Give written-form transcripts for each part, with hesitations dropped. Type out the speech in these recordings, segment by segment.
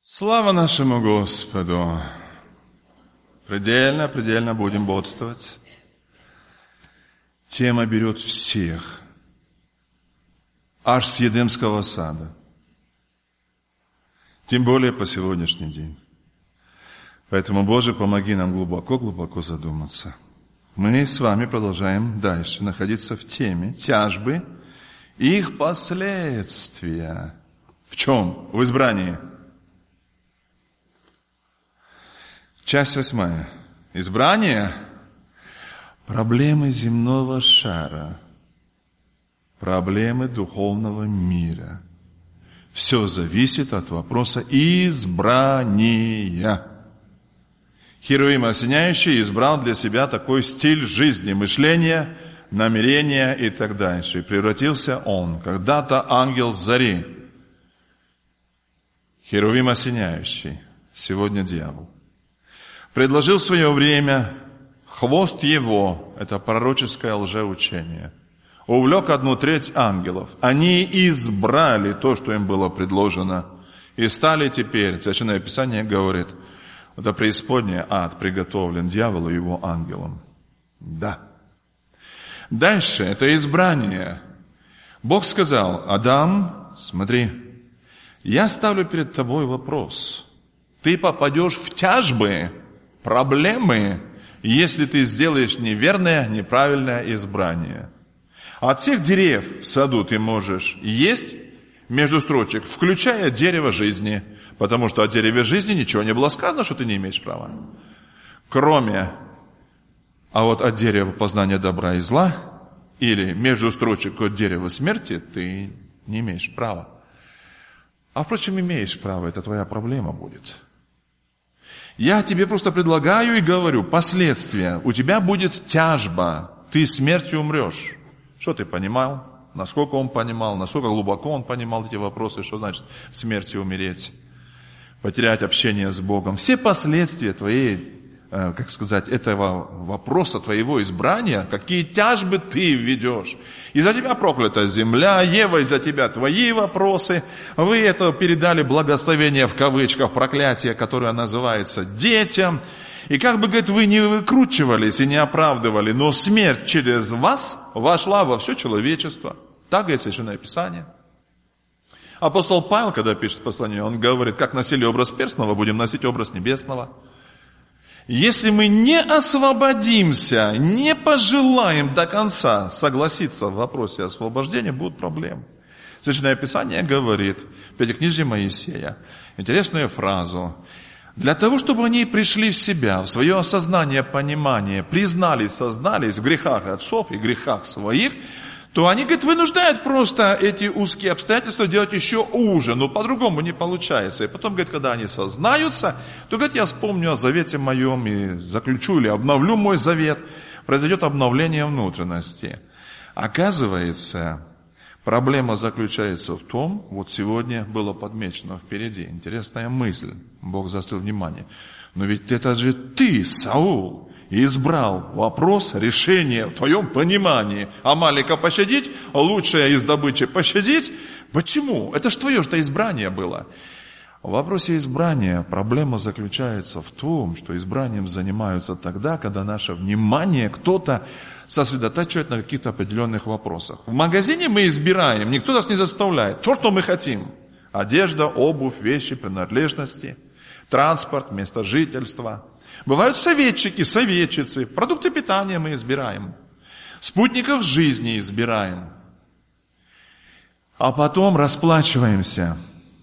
Слава нашему Господу! Предельно будем бодствовать. Тема берет всех, аж с Едемского сада. Тем более по сегодняшний день. Поэтому, Боже, помоги нам глубоко задуматься. Мы с вами продолжаем дальше находиться в теме тяжбы и их последствия. В чем? В избрании. Часть 8. Избрание. Проблемы земного шара. Проблемы духовного мира. Все зависит от вопроса избрания. Херувим осеняющий избрал для себя такой стиль жизни, мышления, намерения и так дальше. И превратился он, когда-то ангел зари. Херувим осеняющий, сегодня дьявол. Предложил в свое время хвост его, это пророческое лжеучение, увлек 1/3 ангелов. Они избрали то, что им было предложено, и стали теперь, Священное Писание говорит, это преисподняя, ад приготовлен дьяволу и его ангелам. Да. Дальше, это избрание. Бог сказал: Адам, смотри, я ставлю перед тобой вопрос. Ты попадешь в тяжбы, проблемы, если ты сделаешь неверное, неправильное избрание. От всех деревьев в саду ты можешь есть, между строчек, включая дерево жизни, потому что о дереве жизни ничего не было сказано, что ты не имеешь права. Кроме, а вот от дерева познания добра и зла, или между строчек от дерева смерти, ты не имеешь права. А впрочем, имеешь право, это твоя проблема будет. Я тебе просто предлагаю и говорю, последствия. У тебя будет тяжба, ты смертью умрешь. Что ты понимал? Насколько он понимал, насколько глубоко он понимал эти вопросы, что значит смертью умереть, потерять общение с Богом. Все последствия твоей, этого вопроса, твоего избрания, какие тяжбы ты ведешь. Из-за тебя проклята земля, Ева, из-за тебя твои вопросы. Вы это передали благословение в кавычках, проклятие, которое называется детям. И как бы, говорит, вы не выкручивались и не оправдывали, но смерть через вас вошла во все человечество. Так говорит Священное Писание. Апостол Павел, когда пишет послание, он говорит, как носили образ перстного, будем носить образ небесного. Если мы не освободимся, не пожелаем до конца согласиться в вопросе освобождения, будут проблемы. Священное Писание говорит в Пятикнижии Моисея интересную фразу. Для того, чтобы они пришли в себя, в свое осознание, понимание, признались, сознались в грехах отцов и грехах своих, то они, говорит, вынуждают просто эти узкие обстоятельства делать еще уже, но по-другому не получается. И потом, говорит, когда они сознаются, то, говорит, я вспомню о завете моем и заключу или обновлю мой завет, произойдет обновление внутренности. Оказывается, проблема заключается в том, вот сегодня было подмечено впереди, интересная мысль, Бог заострил внимание, но ведь это же ты, Саул, избрал вопрос, решение в твоем понимании. Амалика пощадить, лучшее из добычи пощадить. Почему? Это ж твое что избрание было. В вопросе избрания проблема заключается в том, что избранием занимаются тогда, когда наше внимание кто-то сосредотачивает на каких-то определенных вопросах. В магазине мы избираем, никто нас не заставляет. То, что мы хотим. Одежда, обувь, вещи, принадлежности, транспорт, место жительства. Бывают советчики, советчицы, продукты питания мы избираем, спутников жизни избираем, а потом расплачиваемся,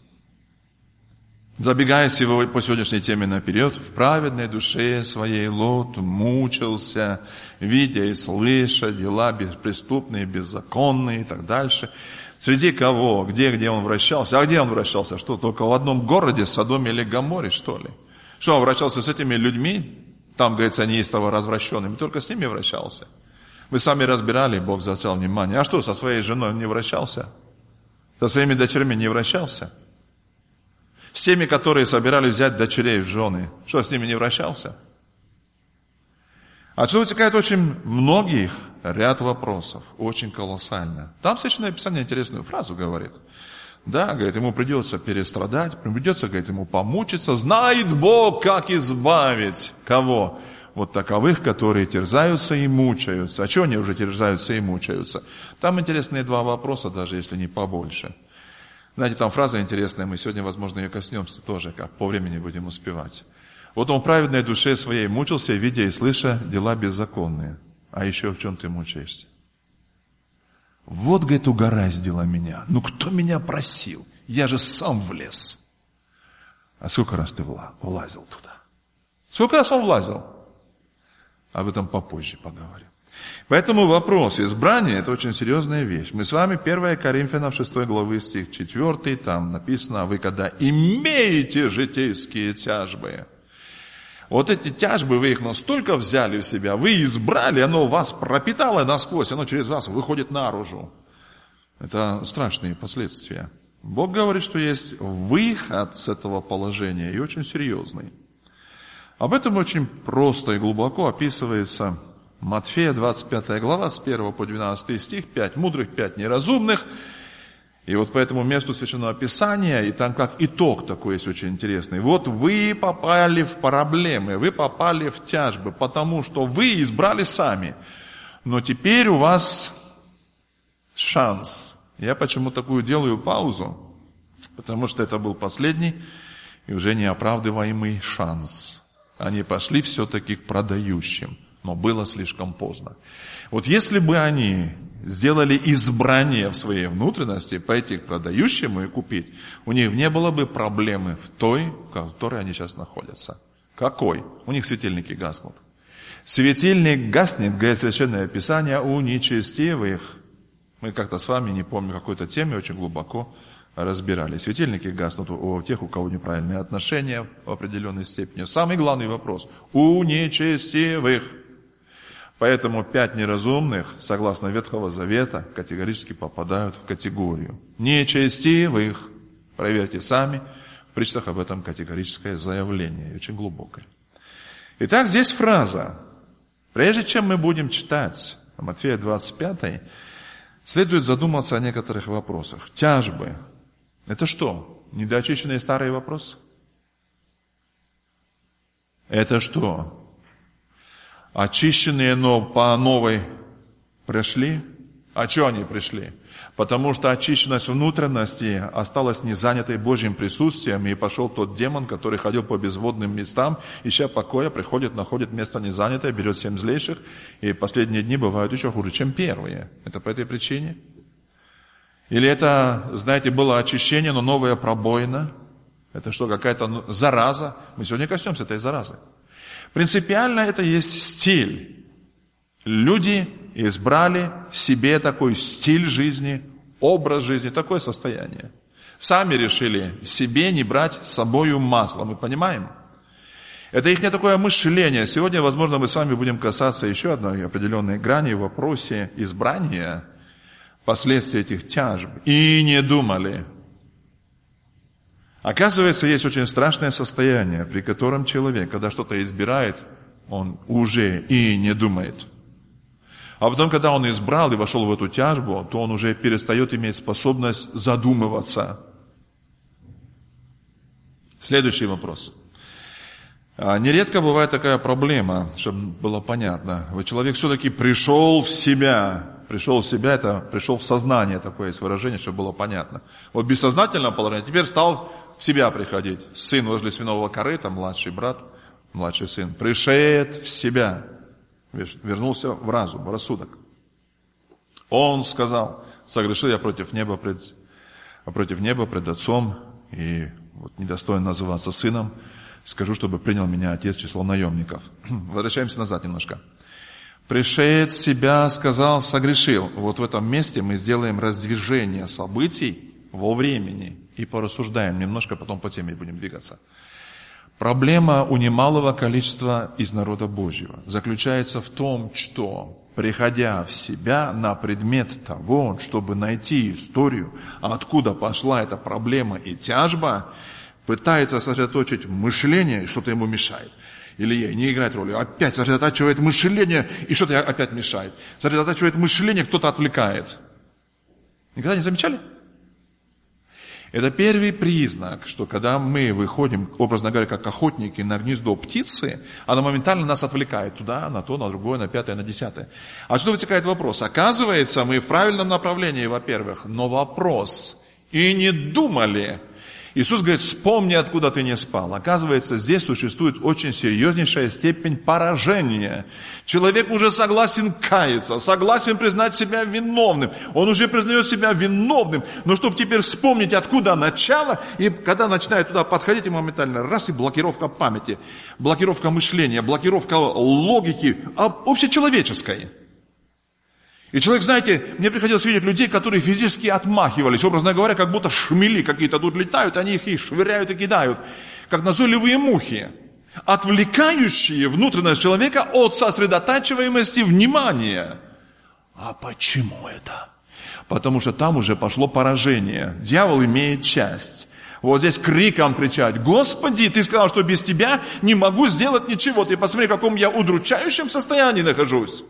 забегая по сегодняшней теме наперед, в праведной душе своей Лот мучился, видя и слыша дела беспреступные, беззаконные и так дальше. Среди кого, где он вращался? А где он вращался? Что, только в одном городе, Содоме или Гоморе, что ли? Что, он вращался с этими людьми? Там, говорится, неистово развращенными. Только с ними вращался. Вы сами разбирали, Бог заострял внимание. А что, со своей женой он не вращался? Со своими дочерьми не вращался? С теми, которые собирались взять дочерей в жены. Что, с ними не вращался? Отсюда вытекает очень многих ряд вопросов. Очень колоссально. Там Священное Писание интересную фразу говорит. Да, говорит, ему придется перестрадать, придется, говорит, ему помучиться. Знает Бог, как избавить кого? Вот таковых, которые терзаются и мучаются. А чего они уже терзаются и мучаются? Там интересные два вопроса, даже если не побольше. Знаете, там фраза интересная, мы сегодня, возможно, ее коснемся тоже, как по времени будем успевать. Вот он в праведной душе своей мучился, видя и слыша дела беззаконные. А еще в чем ты мучаешься? Вот, говорит, угораздило меня. Ну, кто меня просил? Я же сам влез. А сколько раз ты влазил туда? Сколько раз он влазил? Об этом попозже поговорим. Поэтому вопрос избрания – это очень серьезная вещь. Мы с вами 1 Коринфянам 6 главы стих 4, там написано: «Вы когда имеете житейские тяжбы». Вот эти тяжбы, вы их настолько взяли в себя, вы избрали, оно вас пропитало насквозь, оно через вас выходит наружу. Это страшные последствия. Бог говорит, что есть выход с этого положения, и очень серьезный. Об этом очень просто и глубоко описывается Матфея, 25 глава, с 1 по 12 стих, 5 мудрых, 5 неразумных. И вот по этому месту Священного Писания, и там как итог такой есть очень интересный. Вот вы попали в проблемы, вы попали в тяжбы, потому что вы избрали сами. Но теперь у вас шанс. Я почему такую делаю паузу? Потому что это был последний и уже неоправдываемый шанс. Они пошли все-таки к продающим, но было слишком поздно. Вот если бы они сделали избрание в своей внутренности, пойти к продающему и купить, у них не было бы проблемы в той, в которой они сейчас находятся. Какой? У них светильники гаснут. Светильник гаснет, говорит Священное Писание, у нечестивых. Мы как-то с вами, не помню, какой-то теме очень глубоко разбирали. Светильники гаснут у тех, у кого неправильные отношения в определенной степени. Самый главный вопрос. У нечестивых. Поэтому 5 неразумных, согласно Ветхого Завета, категорически попадают в категорию нечестивых. Проверьте сами, в притчах об этом категорическое заявление, очень глубокое. Итак, здесь фраза. Прежде чем мы будем читать Матфея 25, следует задуматься о некоторых вопросах. Тяжбы. Это что? Недоочищенные старые вопросы? Это что? Очищенные, но по новой пришли? А что они пришли? Потому что очищенность внутренности осталась не занятой Божьим присутствием, и пошел тот демон, который ходил по безводным местам, ища покоя, приходит, находит место незанятое, берет 7 злейших, и последние дни бывают еще хуже, чем первые. Это по этой причине? Или это, знаете, было очищение, но новая пробоина? Это что, какая-то зараза? Мы сегодня коснемся этой заразы. Принципиально это есть стиль. Люди избрали себе такой стиль жизни, образ жизни, такое состояние. Сами решили себе не брать с собою масло, мы понимаем? Это их не такое мышление. Сегодня, возможно, мы с вами будем касаться еще одной определенной грани в вопросе избрания, последствий этих тяжб. И не думали. Оказывается, есть очень страшное состояние, при котором человек, когда что-то избирает, он уже и не думает. А потом, когда он избрал и вошел в эту тяжбу, то он уже перестает иметь способность задумываться. Следующий вопрос. Нередко бывает такая проблема, чтобы было понятно. Человек все-таки пришел в себя. Пришел в себя, это пришел в сознание, такое есть выражение, чтобы было понятно. Вот бессознательное положение, теперь стал в себя приходить. Сын возле свиного корыта, младший брат, младший сын, пришед в себя, вернулся в разум, в рассудок. Он сказал: согрешил я против неба пред отцом, и вот недостоин называться сыном, скажу, чтобы принял меня отец в число наемников. Возвращаемся назад немножко. Пришед в себя, сказал, согрешил. Вот в этом месте мы сделаем раздвижение событий во времени и порассуждаем немножко, потом по теме будем двигаться. Проблема у немалого количества из народа Божьего заключается в том, что, приходя в себя на предмет того, чтобы найти историю, откуда пошла эта проблема и тяжба, пытается сосредоточить мышление, и что-то ему мешает. Или ей не играет роли. Опять сосредотачивает мышление, и что-то опять мешает. Сосредотачивает мышление, кто-то отвлекает. Никогда не замечали? Это первый признак, что когда мы выходим, образно говоря, как охотники на гнездо птицы, она моментально нас отвлекает туда, на то, на другое, на пятое, на десятое. Отсюда вытекает вопрос. Оказывается, мы в правильном направлении, во-первых, но вопрос, и не думали. Иисус говорит, вспомни, откуда ты не спал. Оказывается, здесь существует очень серьезнейшая степень поражения. Человек уже согласен каяться, согласен признать себя виновным. Он уже признает себя виновным. Но чтобы теперь вспомнить, откуда начало, и когда начинает туда подходить, и моментально раз, и блокировка памяти, блокировка мышления, блокировка логики, общечеловеческой. И человек, знаете, мне приходилось видеть людей, которые физически отмахивались, образно говоря, как будто шмели какие-то тут летают, они их и швыряют и кидают, как назойливые мухи, отвлекающие внутренность человека от сосредотачиваемости внимания. А почему это? Потому что там уже пошло поражение. Дьявол имеет часть. Вот здесь криком кричать: Господи, ты сказал, что без тебя не могу сделать ничего. Ты посмотри, в каком я удручающем состоянии нахожусь.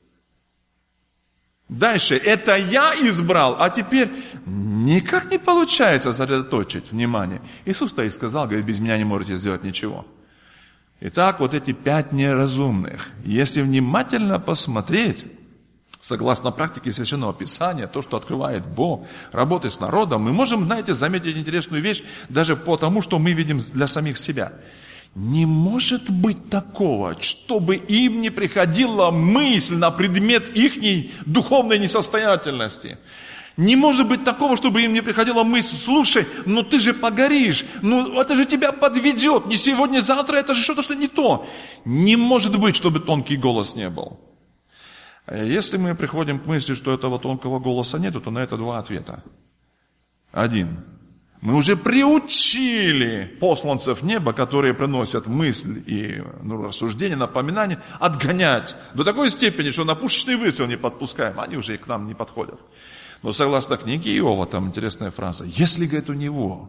Дальше, это я избрал, а теперь никак не получается сосредоточить внимание. Иисус-то и сказал, говорит, без меня не можете сделать ничего. Итак, вот эти 5 неразумных, если внимательно посмотреть, согласно практике Священного Писания, то, что открывает Бог, работает с народом, мы можем, знаете, заметить интересную вещь, даже по тому, что мы видим для самих себя. Не может быть такого, чтобы им не приходила мысль на предмет ихней духовной несостоятельности. Не может быть такого, чтобы им не приходила мысль: слушай, ну ты же погоришь, ну это же тебя подведет, не сегодня, завтра, это же что-то, что не то. Не может быть, чтобы тонкий голос не был. Если мы приходим к мысли, что этого тонкого голоса нету, то на это 2 ответа. 1. Мы уже приучили посланцев неба, которые приносят мысль и рассуждения, напоминания, отгонять до такой степени, что на пушечный выстрел не подпускаем, они уже и к нам не подходят. Но согласно книге Иова, там интересная фраза: если, говорит, у него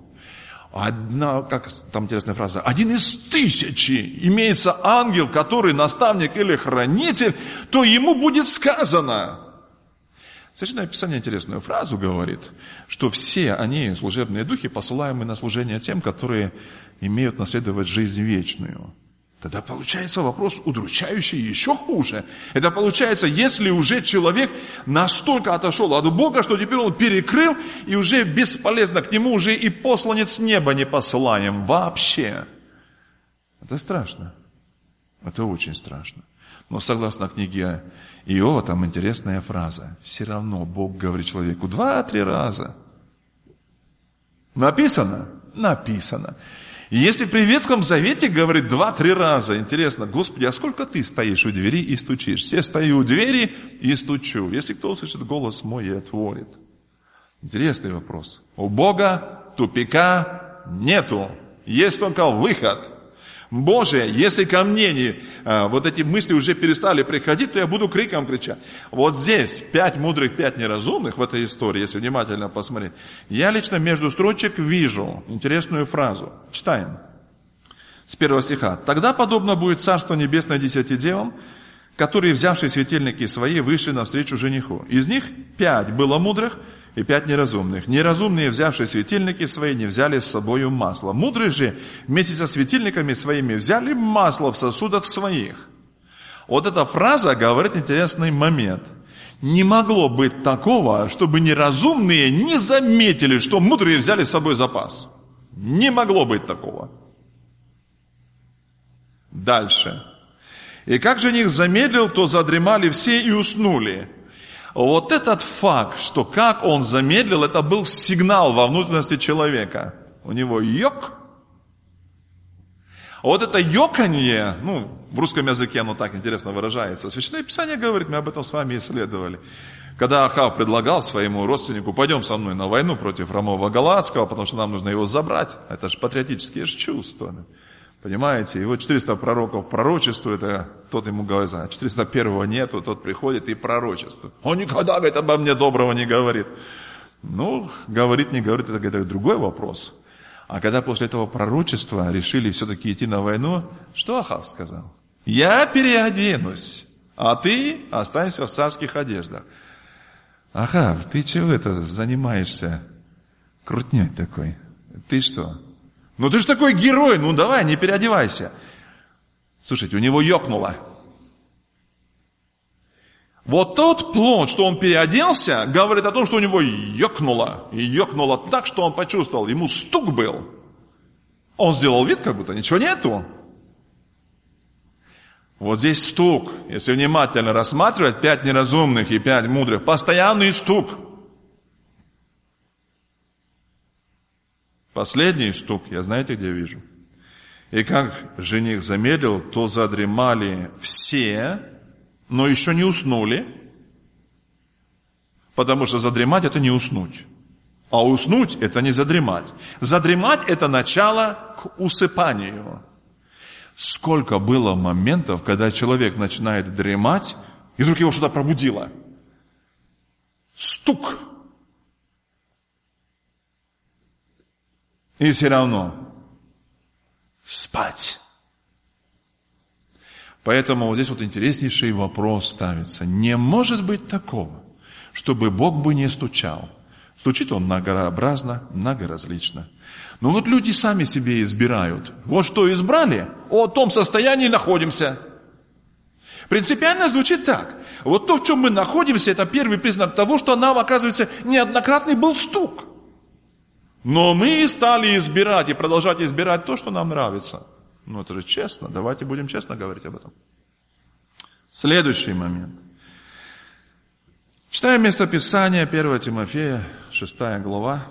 там интересная фраза, 1 из 1000 имеется ангел, который наставник или хранитель, то ему будет сказано. Священное Писание интересную фразу говорит, что все они, служебные духи, посылаемые на служение тем, которые имеют наследовать жизнь вечную. Тогда получается вопрос удручающий еще хуже. Это получается, если уже человек настолько отошел от Бога, что теперь он перекрыл, и уже бесполезно, к нему уже и посланец неба не посылаем вообще. Это страшно. Это очень страшно. Но согласно книге Иова, там интересная фраза. Все равно Бог говорит человеку 2-3 раза. Написано? Написано. И если при Ветхом Завете говорит 2-3 раза, интересно: Господи, а сколько ты стоишь у двери и стучишь? Все стою у двери и стучу. Если кто услышит голос мой и отворит. Интересный вопрос. У Бога тупика нету. Есть только выход. Боже, если ко мне вот эти мысли уже перестали приходить, то я буду криком кричать. Вот здесь 5 мудрых, 5 неразумных в этой истории, если внимательно посмотреть. Я лично между строчек вижу интересную фразу. Читаем. С 1 стиха. «Тогда подобно будет Царство Небесное 10 девам, которые, взявшие светильники свои, вышли навстречу жениху. Из них 5 было мудрых и 5 неразумных. Неразумные, взявшие светильники свои, не взяли с собою масло. Мудрые же вместе со светильниками своими взяли масло в сосудах своих». Вот эта фраза говорит интересный момент. Не могло быть такого, чтобы неразумные не заметили, что мудрые взяли с собой запас. Не могло быть такого. Дальше. «И как жених замедлил, то задремали все и уснули». Вот этот факт, что как он замедлил, это был сигнал во внутренности человека. У него йок. Вот это йоканье, в русском языке оно так интересно выражается. Священное Писание говорит, мы об этом с вами исследовали. Когда Ахав предлагал своему родственнику: пойдем со мной на войну против Рамова Галаадского, потому что нам нужно его забрать. Это же патриотические чувства. Понимаете, и вот 400 пророков пророчествуют, а тот ему говорит: 401-го нету, тот приходит и пророчествует. Он никогда, говорит, обо мне доброго не говорит. Говорит, не говорит, это другой вопрос. А когда после этого пророчества решили все-таки идти на войну, что Ахав сказал? Я переоденусь, а ты останешься в царских одеждах. Ахав, ты чего занимаешься Крутняк такой. Ты что? Ну ты ж такой герой, ну давай, не переодевайся. Слушайте, у него ёкнуло. Вот тот плод, что он переоделся, говорит о том, что у него ёкнуло. И ёкнуло так, что он почувствовал, ему стук был. Он сделал вид, как будто ничего нету. Вот здесь стук. Если внимательно рассматривать, 5 неразумных и 5 мудрых. Постоянный стук. Последний стук, я знаете, где вижу? И как жених замедлил, то задремали все, но еще не уснули. Потому что задремать – это не уснуть. А уснуть – это не задремать. Задремать – это начало к усыпанию. Сколько было моментов, когда человек начинает дремать, и вдруг его что-то пробудило. Стук. И все равно спать. Поэтому вот здесь вот интереснейший вопрос ставится. Не может быть такого, чтобы Бог бы не стучал. Стучит Он многообразно, многоразлично. Но вот люди сами себе избирают. Вот что избрали, о том состоянии находимся. Принципиально звучит так. Вот то, в чем мы находимся, это первый признак того, что нам, оказывается, неоднократный был стук. Но мы стали избирать и продолжать избирать то, что нам нравится. Ну это же честно, давайте будем честно говорить об этом. Следующий момент. Читаем местописание 1 Тимофея, 6 глава.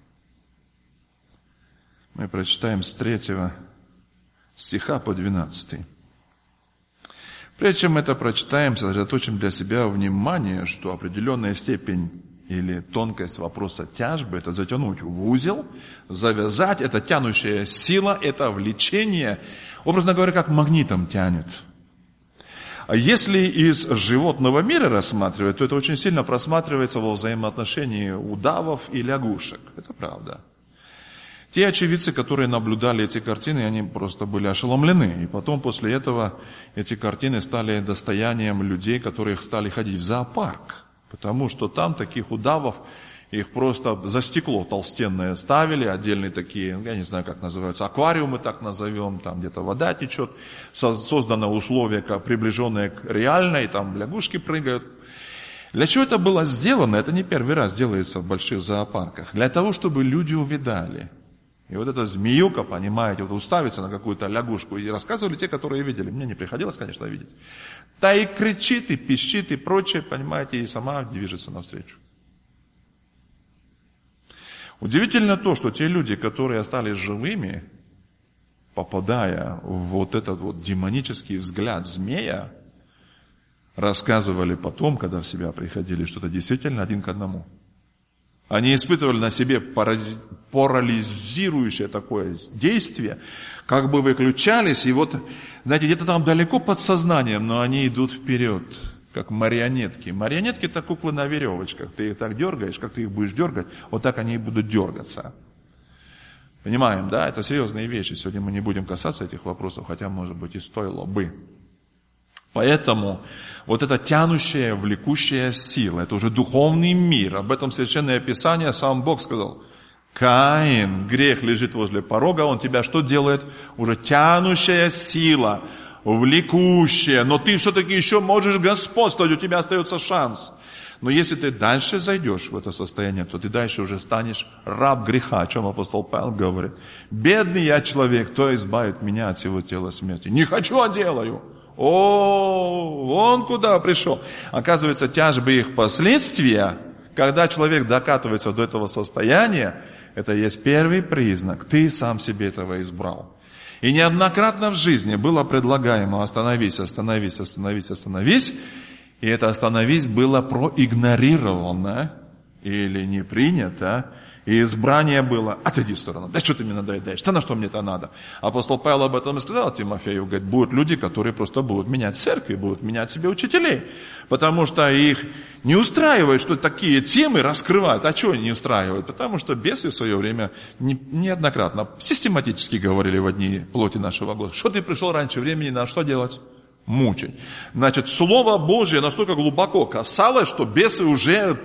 Мы прочитаем с 3 стиха по 12. Прежде чем это прочитаем, сосредоточим для себя внимание, что определенная степень или тонкость вопроса тяжбы – это затянуть в узел, завязать, это тянущая сила, это влечение, образно говоря, как магнитом тянет. А если из животного мира рассматривать, то это очень сильно просматривается во взаимоотношении удавов и лягушек. Это правда. Те очевидцы, которые наблюдали эти картины, они просто были ошеломлены. И потом, после этого, эти картины стали достоянием людей, которые стали ходить в зоопарк. Потому что там таких удавов, их просто за стекло толстенное ставили, отдельные такие, я не знаю, как называются, аквариумы так назовем, там где-то вода течет, создано условие, приближенное к реальной, там лягушки прыгают. Для чего это было сделано? Это не первый раз делается в больших зоопарках. Для того, чтобы люди увидали. И вот эта змеюка, понимаете, вот уставится на какую-то лягушку. И рассказывали те, которые видели. Мне не приходилось, конечно, видеть. Та и кричит, и пищит, и прочее, понимаете, и сама движется навстречу. Удивительно то, что те люди, которые остались живыми, попадая в вот этот вот демонический взгляд змея, рассказывали потом, когда в себя приходили, что это действительно 1 к 1. Они испытывали на себе парализирующее такое действие, как бы выключались, и вот, знаете, где-то там далеко под сознанием, но они идут вперед, как марионетки. Марионетки – это куклы на веревочках. Ты их так дергаешь, как ты их будешь дергать, вот так они и будут дергаться. Понимаем, да? Это серьезные вещи. Сегодня мы не будем касаться этих вопросов, хотя, может быть, и стоило бы. Поэтому вот эта тянущая, влекущая сила, это уже духовный мир. Об этом Священное Писание, сам Бог сказал. Каин, грех лежит возле порога, он тебя что делает? Уже тянущая сила, влекущая. Но ты все-таки еще можешь господствовать, у тебя остается шанс. Но если ты дальше зайдешь в это состояние, то ты дальше уже станешь раб греха, о чем апостол Павел говорит. Бедный я человек, кто избавит меня от всего тела смерти? Не хочу, а делаю. О, вон куда пришел. Оказывается, тяжбы их последствия, когда человек докатывается до этого состояния, это есть первый признак. Ты сам себе этого избрал. И неоднократно в жизни было предлагаемо остановись, остановись, остановись, остановись. И это остановись было проигнорировано или не принято. И избрание было, отойди в сторону, да что ты мне надоедаешь, да на что мне это надо. Апостол Павел об этом и сказал Тимофею, говорит, будут люди, которые просто будут менять церкви, будут менять себе учителей. Потому что их не устраивает, что такие темы раскрывают. А что не устраивает? Потому что бесы в свое время неоднократно, систематически говорили в одни плоти нашего Господа. Что ты пришел раньше времени, на что делать? Мучить. Значит, Слово Божие настолько глубоко касалось, что бесы уже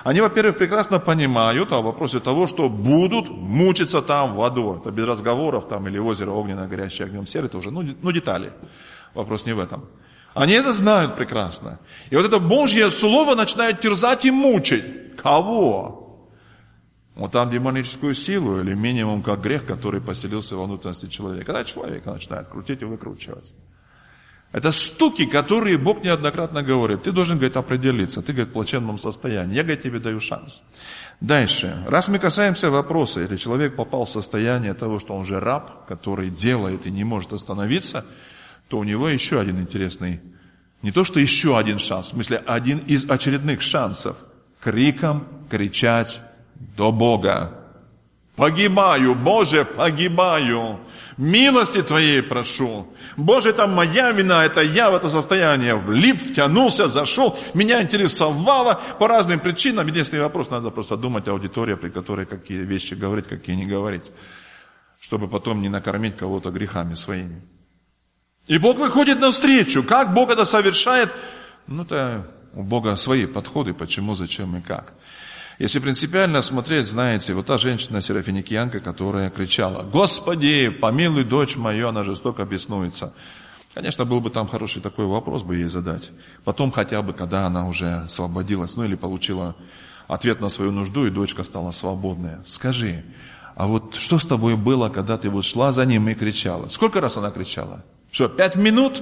Они, во-первых, прекрасно понимают о вопросе того, что будут мучиться там водой. Это без разговоров, там, или озеро огненное, горящее огнем серы, это уже, детали. Вопрос не в этом. Они это знают прекрасно. И вот это Божье Слово начинает терзать и мучить. Кого? Вот там демоническую силу, или минимум как грех, который поселился во внутренности человека. Когда человека начинает крутить и выкручивать. Это стуки, которые Бог неоднократно говорит. Ты должен, говорит, определиться. Ты, говорит, в плачевном состоянии. Я, говорит, тебе даю шанс. Дальше. Раз мы касаемся вопроса, или человек попал в состояние того, что он же раб, который делает и не может остановиться, то у него еще один интересный, не то что еще один шанс, в смысле один из очередных шансов. Криком кричать до Бога. Погибаю, Боже, погибаю. Милости Твоей прошу. Боже, это моя вина, это я в это состояние влип, втянулся, зашел. Меня интересовало по разным причинам. Единственный вопрос, надо просто думать, аудитория, при которой какие вещи говорить, какие не говорить. Чтобы потом не накормить кого-то грехами своими. И Бог выходит навстречу. Как Бог это совершает? Это у Бога свои подходы, почему, зачем и как. Если принципиально смотреть, знаете, вот та женщина серафиникиянка, которая кричала: «Господи, помилуй дочь мою, она жестоко беснуется». Конечно, был бы там хороший такой вопрос бы ей задать. Потом хотя бы, когда она уже освободилась, или получила ответ на свою нужду, и дочка стала свободная. Скажи, а вот что с тобой было, когда ты вот шла за ним и кричала? Сколько раз она кричала? Что, 5 минут?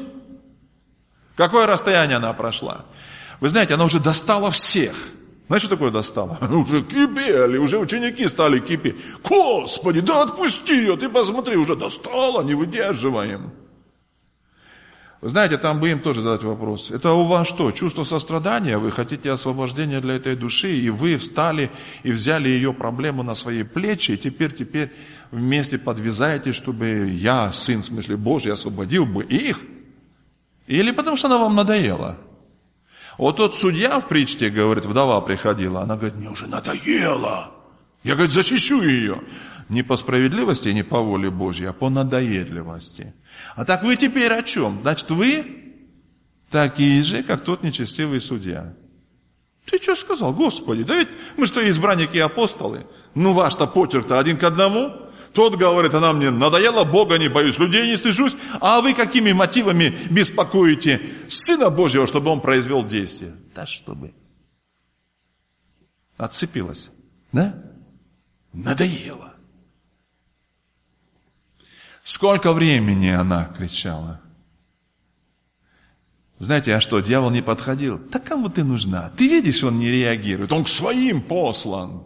Какое расстояние она прошла? Вы знаете, она уже достала всех. Знаете, что такое достала? Уже кипели, уже ученики стали кипеть. Господи, да отпусти ее, ты посмотри, уже достала, не выдерживаем. Вы знаете, там бы им тоже задать вопрос. Это у вас что, чувство сострадания? Вы хотите освобождения для этой души, и вы встали и взяли ее проблему на свои плечи, и теперь вместе подвязаете, чтобы я, Сын, в смысле Божий, освободил бы их? Или потому что она вам надоела? Вот тот судья в притче, говорит, вдова приходила, она говорит: мне уже надоело. Я, говорит, защищу ее. Не по справедливости и не по воле Божьей, а по надоедливости. А так вы теперь о чем? Значит, вы такие же, как тот нечестивый судья. Ты что сказал, Господи? Да ведь мы что, избранники и апостолы. Ваш-то почерк-то один к одному. Тот говорит: она мне надоела, Бога не боюсь, людей не стыжусь. А вы какими мотивами беспокоите Сына Божьего, чтобы Он произвел действие? Да чтобы. Отцепилась. Да? Надоело. Сколько времени она кричала? Знаете, а что, дьявол не подходил? Да кому ты нужна? Ты видишь, он не реагирует. Он к своим послан.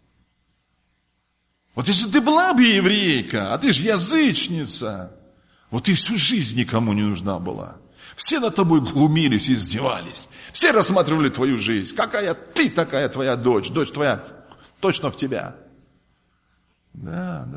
Вот если ты была бы еврейка, а ты же язычница, вот ты всю жизнь никому не нужна была. Все над тобой глумились и издевались. Все рассматривали твою жизнь. Какая ты, такая твоя дочь. Дочь твоя точно в тебя. Да.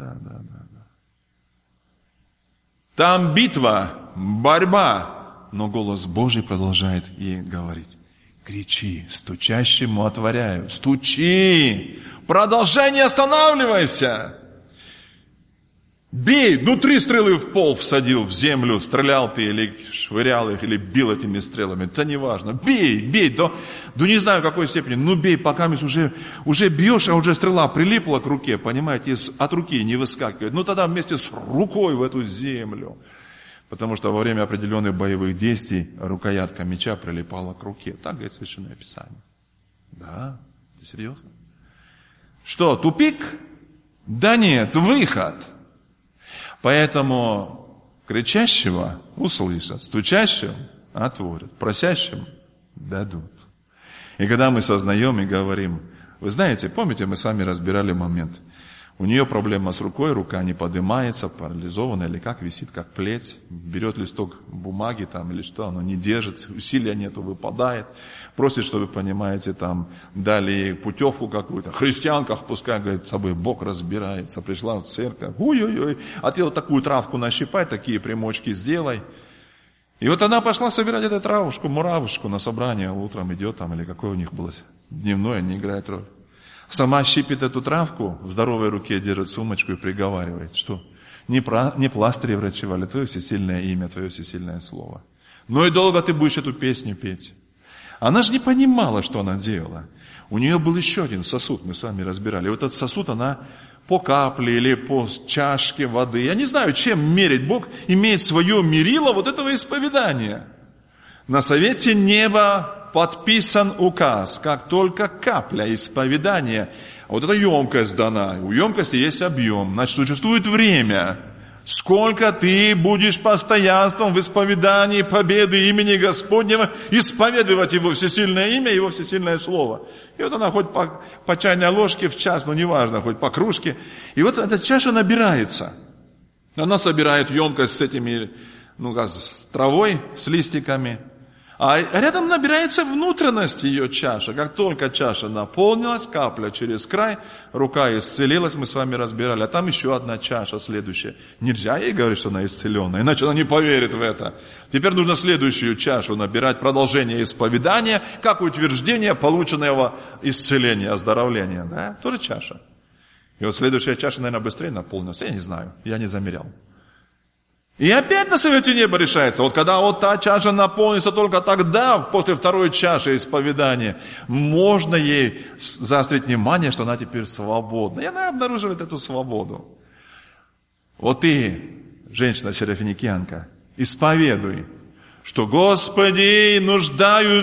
Там битва, борьба. Но голос Божий продолжает ей говорить: кричи, стучащему отворяю. Стучи! Продолжай, не останавливайся! Бей! 3 стрелы в пол всадил, в землю. Стрелял ты или швырял их, или бил этими стрелами. Это не важно. Бей! До не знаю в какой степени. Бей, пока уже бьешь, а уже стрела прилипла к руке, понимаете, от руки не выскакивает. Тогда вместе с рукой в эту землю. Потому что во время определенных боевых действий рукоятка меча прилипала к руке. Так говорит Священное Писание. Да? Это серьезно? Что, тупик? Да нет, выход. Поэтому кричащего услышат, стучащим отворят, просящим дадут. И когда мы сознаем и говорим, вы знаете, помните, мы с вами разбирали момент. У нее проблема с рукой, рука не поднимается, парализована или как, висит как плеть, берет листок бумаги там или что, оно не держит, усилия нету, выпадает. Просит, что вы понимаете, там дали ей путевку какую-то, христианках пускай, говорит, с собой Бог разбирается, пришла в церковь, ой-ой-ой, а ты вот такую травку нащипай, такие примочки сделай. И вот она пошла собирать эту травушку, муравушку на собрание, утром идет там, или какое у них было дневное, не играет роль. Сама щипит эту травку, в здоровой руке держит сумочку и приговаривает, что не пластыри врачевали, твое всесильное имя, твое всесильное слово. И долго ты будешь эту песню петь. Она же не понимала, что она делала. У нее был еще один сосуд, мы с вами разбирали. И вот этот сосуд, она по капле или по чашке воды. Я не знаю, чем мерить. Бог имеет свое мерило вот этого исповедания. На совете неба подписан указ, как только капля исповедания. Вот эта емкость дана. У емкости есть объем. Значит, существует время. Сколько ты будешь постоянством в исповедании победы имени Господнего исповедовать Его всесильное имя, Его всесильное слово. И вот она хоть по чайной ложке в час, но неважно, хоть по кружке. И вот эта чаша набирается. Она собирает емкость с этими, с травой, с листиками. А рядом набирается внутренность ее чаши. Как только чаша наполнилась, капля через край, рука исцелилась, мы с вами разбирали. А там еще одна чаша следующая. Нельзя ей говорить, что она исцеленная, иначе она не поверит в это. Теперь нужно следующую чашу набирать, продолжение исповедания, как утверждение полученного исцеления, оздоровления. Да? Тоже чаша. И вот следующая чаша, наверное, быстрее наполнилась. Я не знаю, я не замерял. И опять на совете неба решается. Вот когда вот та чаша наполнится, только тогда, после второй чаши исповедания, можно ей заострить внимание, что она теперь свободна. И она обнаруживает эту свободу. Вот ты, женщина-серафиникянка, исповедуй, что Господи, нуждаюсь,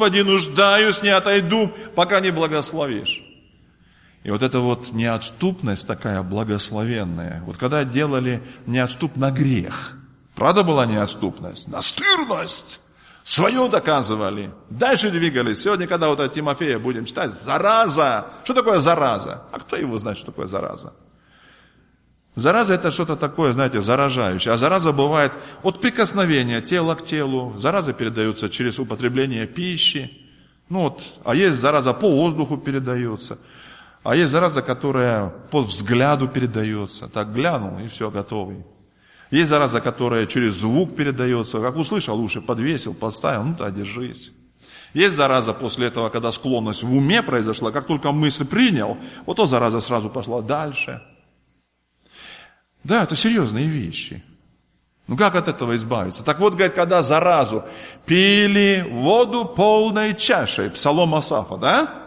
не отойду, пока не благословишь. И вот эта вот неотступность такая благословенная. Вот когда делали неотступ на грех, правда была неотступность? Настырность. Свое доказывали. Дальше двигались. Сегодня, когда вот от Тимофея будем читать, зараза. Что такое зараза? А кто его знает, что такое зараза? Зараза это что-то такое, знаете, заражающее. А зараза бывает от прикосновения тела к телу. Зараза передается через употребление пищи. А есть зараза по воздуху передается. А есть зараза, которая по взгляду передается. Так глянул, и все, готовый. Есть зараза, которая через звук передается. Как услышал, уши подвесил, поставил, то держись. Есть зараза после этого, когда склонность в уме произошла. Как только мысль принял, вот то зараза сразу пошла дальше. Да, это серьезные вещи. Как от этого избавиться? Так вот, говорит, когда заразу пили воду полной чашей. Псалом Асафа, да?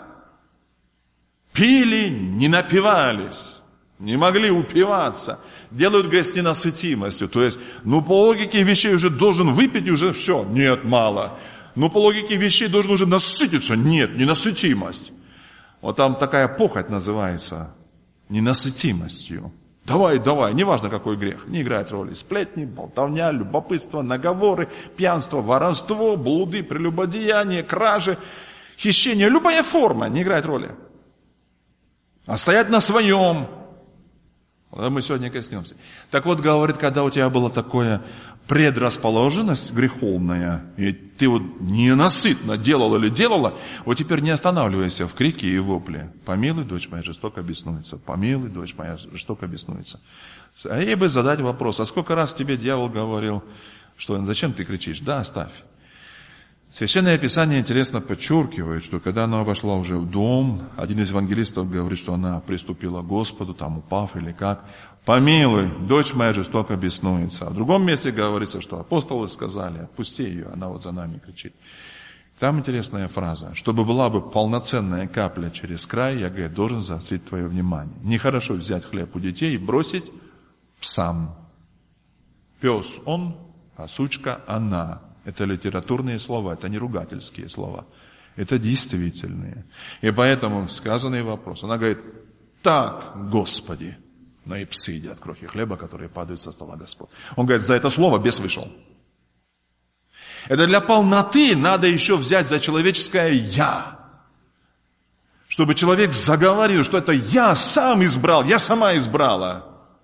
Пили, не напивались, не могли упиваться. Делают, говорит, с ненасытимостью. То есть, по логике вещей уже должен выпить, и уже все. Нет, мало. По логике вещей должен уже насытиться. Нет, ненасытимость. Вот там такая похоть называется ненасытимостью. Давай, неважно какой грех, не играет роли. Сплетни, болтовня, любопытство, наговоры, пьянство, воровство, блуды, прелюбодеяние, кражи, хищение. Любая форма не играет роли. А стоять на своем. Мы сегодня коснемся. Так вот, говорит, когда у тебя была такая предрасположенность греховная, и ты вот ненасытно делал или делала, вот теперь не останавливайся в крике и вопле. Помилуй, дочь моя, жестоко беснуется. Помилуй, дочь моя, жестоко беснуется. А ей бы задать вопрос, а сколько раз тебе дьявол говорил, что зачем ты кричишь? Да, оставь. Священное Писание интересно подчеркивает, что когда она вошла уже в дом, один из евангелистов говорит, что она приступила к Господу, там упав или как. Помилуй, дочь моя жестоко беснуется. А в другом месте говорится, что апостолы сказали, отпусти ее, она вот за нами кричит. Там интересная фраза, чтобы была бы полноценная капля через край, я, говорит, должен заострить твое внимание. Нехорошо взять хлеб у детей и бросить псам. Пес он, а сучка она. Это литературные слова, это не ругательские слова. Это действительные. И поэтому сказанный вопрос. Она говорит, так, Господи, но и псы едят крохи хлеба, которые падают со стола Господь. Он говорит, за это слово бес вышел. Это для полноты надо еще взять за человеческое «я». Чтобы человек заговорил, что это я сам избрал, я сама избрала.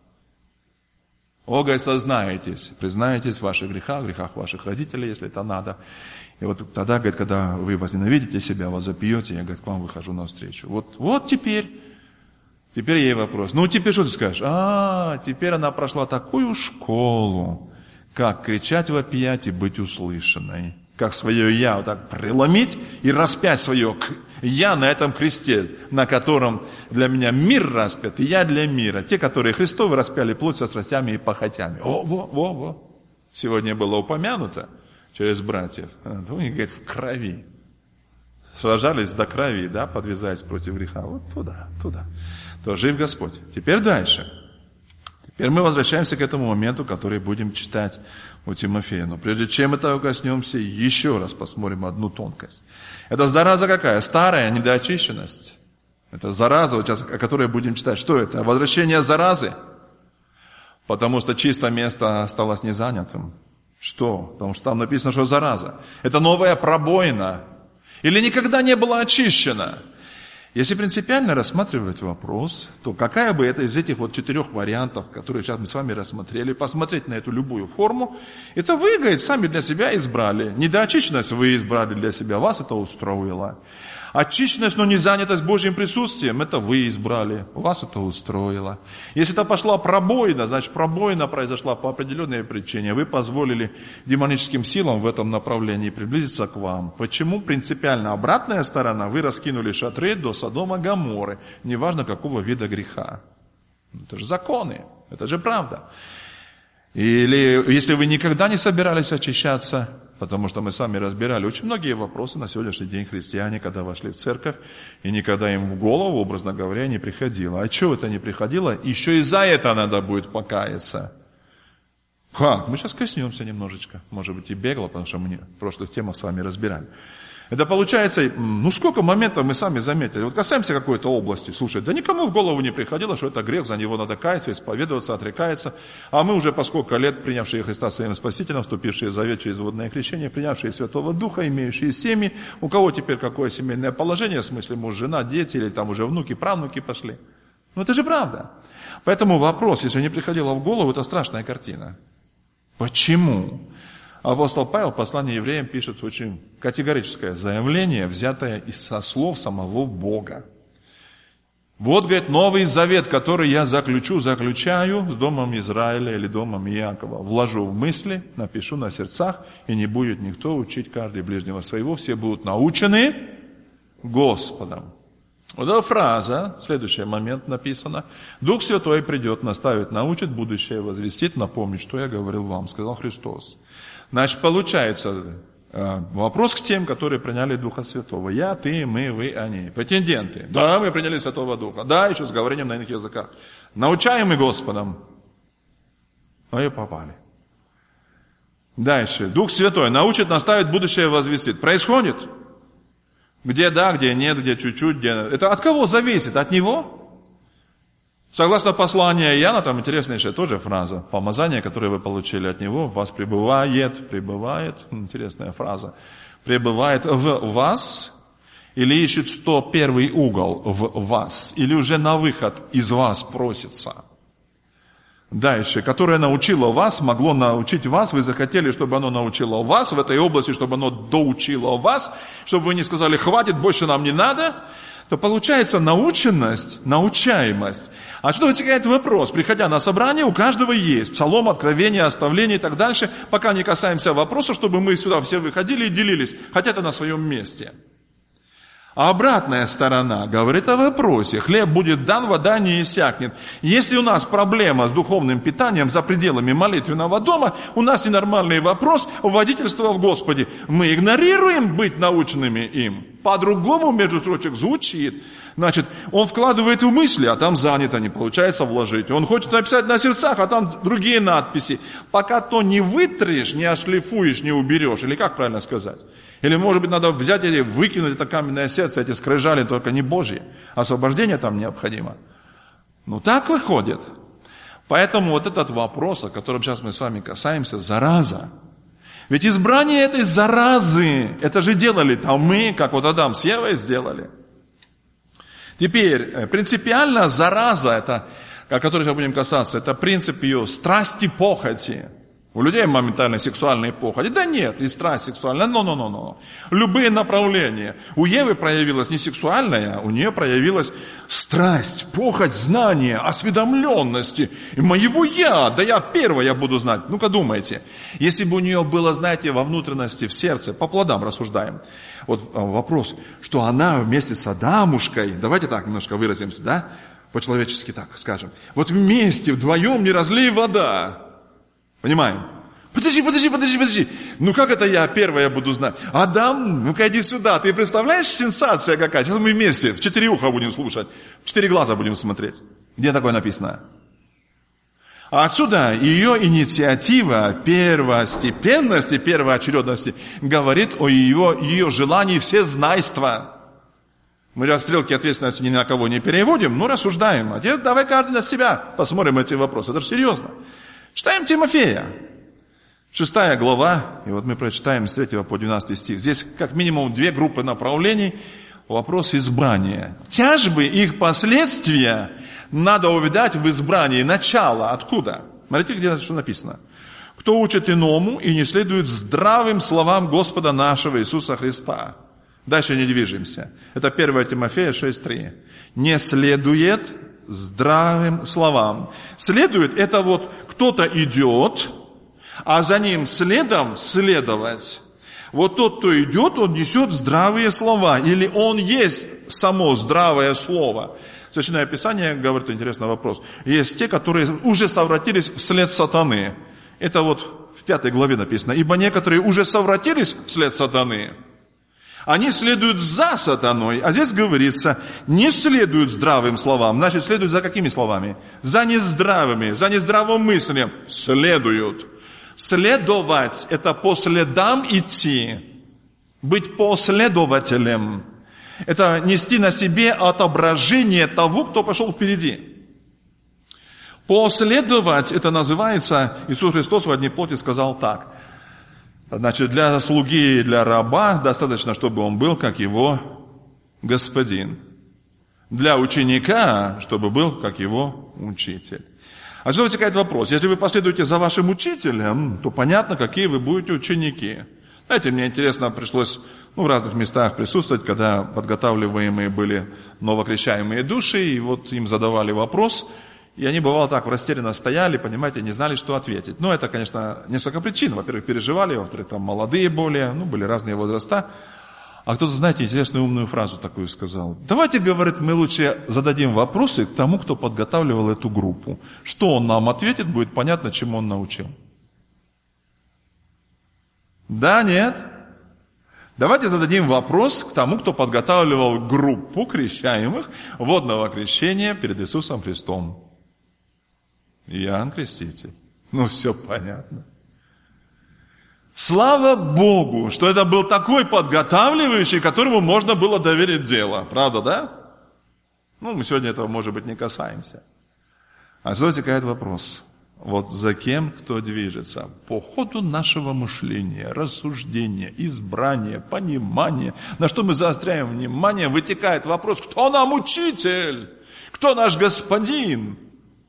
О, говорит, сознаетесь, признаетесь в ваших грехах, в грехах ваших родителей, если это надо. И вот тогда, говорит, когда вы возненавидите себя, возопьете, я, говорит, к вам выхожу навстречу. Вот теперь ей вопрос. Теперь что ты скажешь? Теперь она прошла такую школу, как кричать, вопиять и быть услышанной. Как свое «я» вот так преломить и распять свое «я» на этом кресте, на котором для меня мир распят, и я для мира. Те, которые Христовы распяли плоть со страстями и похотями. Сегодня было упомянуто через братьев. У них, говорит, в крови. сражались до крови, да, подвязаясь против греха. Вот туда. То жив Господь. Теперь дальше. Теперь мы возвращаемся к этому моменту, который будем читать у Тимофея. Но прежде чем этого коснемся, еще раз посмотрим одну тонкость. Это зараза какая? Старая недоочищенность. Это зараза, вот сейчас, о которой будем читать. Что это? Возвращение заразы. Потому что чистое место осталось незанятым. Что? Потому что там написано, что зараза. Это новая пробоина. Или никогда не была очищена. Если принципиально рассматривать вопрос, то какая бы это из этих вот 4 вариантов, которые сейчас мы с вами рассмотрели, посмотреть на эту любую форму, это вы, говорит, сами для себя избрали. Недоочищенность вы избрали для себя, вас это устроило. Очищенность, но не занятость Божьим присутствием, это вы избрали, вас это устроило. Если это пошла пробоина, значит пробоина произошла по определенной причине. Вы позволили демоническим силам в этом направлении приблизиться к вам. Почему? Принципиально обратная сторона, вы раскинули шатры до Содома Гоморры, неважно какого вида греха. Это же законы, это же правда. Или если вы никогда не собирались очищаться, потому что мы с вами разбирали очень многие вопросы на сегодняшний день христиане, когда вошли в церковь, и никогда им в голову, образно говоря, не приходило. А что это не приходило? Еще и за это надо будет покаяться. Как? Мы сейчас коснемся немножечко. Может быть и бегло, потому что мы в прошлых темах с вами разбирали. Это получается, сколько моментов мы сами заметили. Вот касаемся какой-то области, слушай, да никому в голову не приходило, что это грех, за него надо каяться, исповедоваться, отрекаться. А мы уже по сколько лет, принявшие Христа своим Спасителем, вступившие в завет через водное крещение, принявшие Святого Духа, имеющие семьи, у кого теперь какое семейное положение, в смысле муж, жена, дети, или там уже внуки, правнуки пошли. Это же правда. Поэтому вопрос, если не приходило в голову, это страшная картина. Почему? Апостол Павел в послании евреям пишет очень категорическое заявление, взятое со слов самого Бога. Вот, говорит, новый завет, который я заключаю с домом Израиля или домом Иакова. Вложу в мысли, напишу на сердцах, и не будет никто учить каждый ближнего своего. Все будут научены Господом. Вот эта фраза, следующий момент написано. Дух Святой придет, наставит, научит, будущее возвестит, напомнит, что я говорил вам, сказал Христос. Значит, получается вопрос к тем, которые приняли Духа Святого. Я, ты, мы, вы, они. Претенденты. Да, мы приняли Святого Духа. Да, еще с говорением на иных языках. Научаемы Господом. И попали. Дальше. Дух Святой научит, наставит, будущее возвестит. Происходит? Где да, где нет, где чуть-чуть, где... Это от кого зависит? От Него? Согласно посланию Иоанна, там интересная еще тоже фраза. Помазание, которое вы получили от Него, в вас пребывает. Интересная фраза. Пребывает в вас, или ищет 101 угол в вас, или уже на выход из вас просится. Дальше, которое научило вас, могло научить вас, вы захотели, чтобы оно научило вас в этой области, чтобы оно доучило вас, чтобы вы не сказали, хватит, больше нам не надо, то получается наученность, научаемость. Отсюда вытекает вопрос, приходя на собрание, у каждого есть псалом, откровение, оставление и так дальше, пока не касаемся вопроса, чтобы мы сюда все выходили и делились, хотя это на своем месте. А обратная сторона говорит о вопросе. Хлеб будет дан, вода не иссякнет. Если у нас проблема с духовным питанием за пределами молитвенного дома, у нас ненормальный вопрос водительства в Господе. Мы игнорируем быть наученными им. По-другому между строчек звучит. Значит, он вкладывает в мысли, а там занято, не получается вложить. Он хочет написать на сердцах, а там другие надписи. Пока то не вытрешь, не ошлифуешь, не уберешь. Или как правильно сказать? Или, может быть, надо взять и выкинуть это каменное сердце, эти скрижали, только не Божьи. Освобождение там необходимо. Так выходит. Поэтому вот этот вопрос, о котором сейчас мы с вами касаемся, зараза. Ведь избрание этой заразы, это же делали там мы, как вот Адам с Евой сделали. Теперь, принципиально зараза, это, о которой сейчас будем касаться, это принцип ее страсти, похоти. У людей моментально сексуальные похоти. Да нет, и страсть сексуальная. Но. Любые направления. У Евы проявилась не сексуальная, у нее проявилась страсть, похоть, знание, осведомленности. И моего я, да я первая буду знать. Ну-ка думайте. Если бы у нее было, знаете, во внутренности, в сердце, по плодам рассуждаем. Вот вопрос, что она вместе с Адамушкой, давайте так немножко выразимся, да? По-человечески так скажем. Вот вместе, вдвоем не разлей вода. Понимаем? Подожди. Ну как это я первая буду знать? Адам, ну-ка иди сюда. Ты представляешь, сенсация какая? Сейчас мы вместе в 4 уха будем слушать, в 4 глаза будем смотреть. Где такое написано? А отсюда ее инициатива первостепенности, первоочередности говорит о ее желании всезнайства. Мы стрелки ответственности ни на кого не переводим, но рассуждаем. А теперь давай каждый на себя посмотрим эти вопросы. Это же серьезно. Читаем Тимофея. 6 глава, и вот мы прочитаем с 3 по 12 стих. Здесь как минимум 2 группы направлений. Вопрос избрания. Тяжбы, их последствия надо увидать в избрании. Начало. Откуда? Смотрите, где что написано. Кто учит иному и не следует здравым словам Господа нашего Иисуса Христа. Дальше не движемся. Это 1 Тимофея 6:3. Не следует здравым словам. Следует, это вот кто-то идет, а за ним следом следовать. Вот тот, кто идет, он несет здравые слова. Или он есть само здравое слово. Священное Писание говорит интересный вопрос. Есть те, которые уже совратились вслед сатаны. Это вот в 5 главе написано. Ибо некоторые уже совратились вслед сатаны. Они следуют за сатаной. А здесь говорится, не следуют здравым словам. Значит, следуют за какими словами? За нездравыми, за нездравым мыслям. Следуют. Следовать – это по следам идти. Быть последователем. Это нести на себе отображение того, кто пошел впереди. Последовать – это называется, Иисус Христос в одной плоти сказал так. Значит, для слуги и для раба достаточно, чтобы он был, как его господин. Для ученика, чтобы был, как его учитель. Отсюда вытекает вопрос. Если вы последуете за вашим учителем, то понятно, какие вы будете ученики. Знаете, мне интересно, пришлось в разных местах присутствовать, когда подготавливаемые были новокрещаемые души, и вот им задавали вопрос, и они, бывало так, растерянно стояли, понимаете, не знали, что ответить. Но это, конечно, несколько причин. Во-первых, переживали, во-вторых, там молодые более, были разные возраста. А кто-то, знаете, интересную умную фразу такую сказал. Давайте, говорит, мы лучше зададим вопросы к тому, кто подготавливал эту группу. Что он нам ответит, будет понятно, чему он научил. Да, нет? Давайте зададим вопрос к тому, кто подготавливал группу крещаемых водного крещения перед Иисусом Христом. Иоанн Креститель. Все понятно. Слава Богу, что это был такой подготавливающий, которому можно было доверить дело. Правда, да? Мы сегодня этого, может быть, не касаемся. А сюда возникает вопрос. Вот за кем кто движется? По ходу нашего мышления, рассуждения, избрания, понимания, на что мы заостряем внимание, вытекает вопрос, кто нам учитель? Кто наш господин?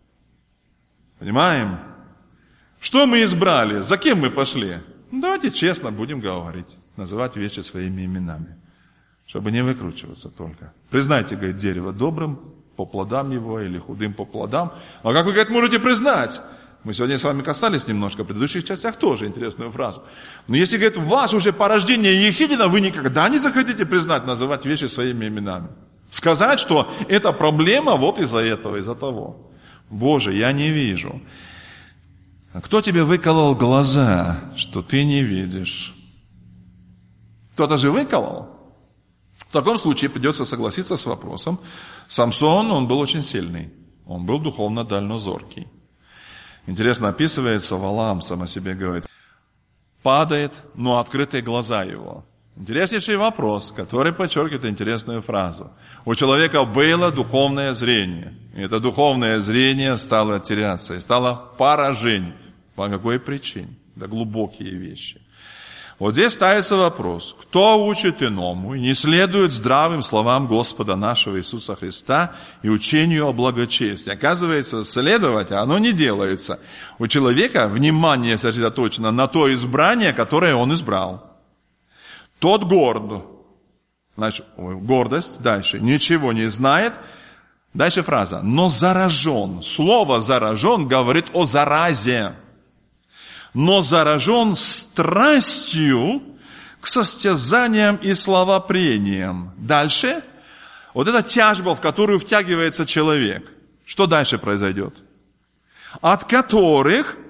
Понимаем? Что мы избрали? За кем мы пошли? Давайте честно будем говорить, называть вещи своими именами, чтобы не выкручиваться только. Признайте, говорит, дерево добрым по плодам его или худым по плодам. А как вы, говорит, можете признать? Мы сегодня с вами касались немножко, в предыдущих частях тоже интересную фразу. Но если, говорит, в вас уже порождение ехидина, вы никогда не захотите признать, называть вещи своими именами. Сказать, что эта проблема вот из-за этого, из-за того. Боже, я не вижу. Кто тебе выколол глаза, что ты не видишь? Кто-то же выколол. В таком случае придется согласиться с вопросом. Самсон, он был очень сильный. Он был духовно дальнозоркий. Интересно описывается, Валаам сам о себе говорит. Падает, но открытые глаза его. Интереснейший вопрос, который подчеркивает интересную фразу. У человека было духовное зрение. И это духовное зрение стало теряться. И стало поражение. По какой причине? Да глубокие вещи. Вот здесь ставится вопрос. Кто учит иному и не следует здравым словам Господа нашего Иисуса Христа и учению о благочестии? Оказывается, следовать, оно не делается. У человека внимание сосредоточено на то избрание, которое он избрал. Тот горд. Значит, гордость. Дальше. Ничего не знает. Дальше фраза. Но заражен. Слово заражен говорит о заразе. Но заражен страстью к состязаниям и словопрениям. Дальше. Вот эта тяжба, в которую втягивается человек. Что дальше произойдет? От которых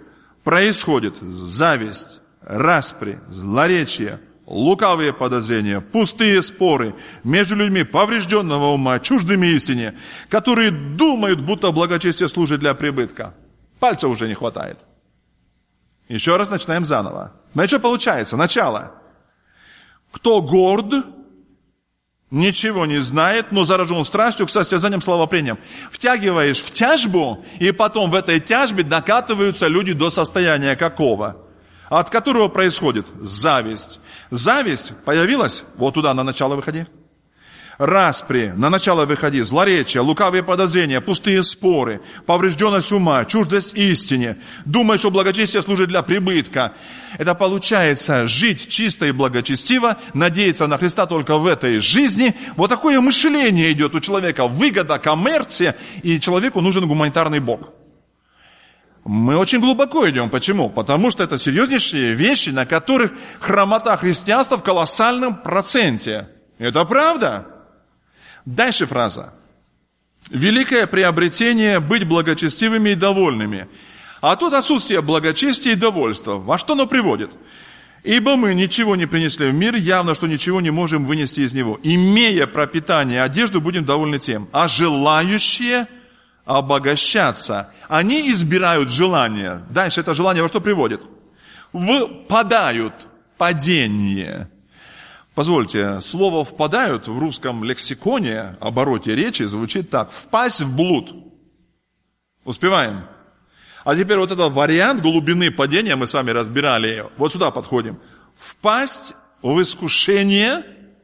происходит зависть, распри, злоречие, лукавые подозрения, пустые споры между людьми поврежденного ума, чуждыми истине, которые думают, будто благочестие служит для прибытка. Пальца уже не хватает. Еще раз начинаем заново. Знаете, что получается? Начало. Кто горд, ничего не знает, но заражен страстью к состязаниям, словопрениям. Втягиваешь в тяжбу, и потом в этой тяжбе докатываются люди до состояния какого? От которого происходит зависть. Зависть появилась, вот туда на начало выходи. Распри, на начало выходи, злоречие, лукавые подозрения, пустые споры, поврежденность ума, чуждость истине. Думаешь, что благочестие служит для прибытка. Это получается жить чисто и благочестиво, надеяться на Христа только в этой жизни. Вот такое мышление идет у человека. Выгода, коммерция, и человеку нужен гуманитарный Бог. Мы очень глубоко идем. Почему? Потому что это серьезнейшие вещи, на которых хромота христианства в колоссальном проценте. Это правда. Дальше фраза. Великое приобретение быть благочестивыми и довольными. А тут отсутствие благочестия и довольства. Во что оно приводит? Ибо мы ничего не принесли в мир, явно, что ничего не можем вынести из него. Имея пропитание и одежду, будем довольны тем. А желающие обогащаться, они избирают желание. Дальше это желание во что приводит? Впадают. Падение. Позвольте, слово «впадают» в русском лексиконе, обороте речи звучит так. Впасть в блуд. Успеваем? А теперь вот этот вариант глубины падения мы с вами разбирали. Вот сюда подходим. Впасть в искушение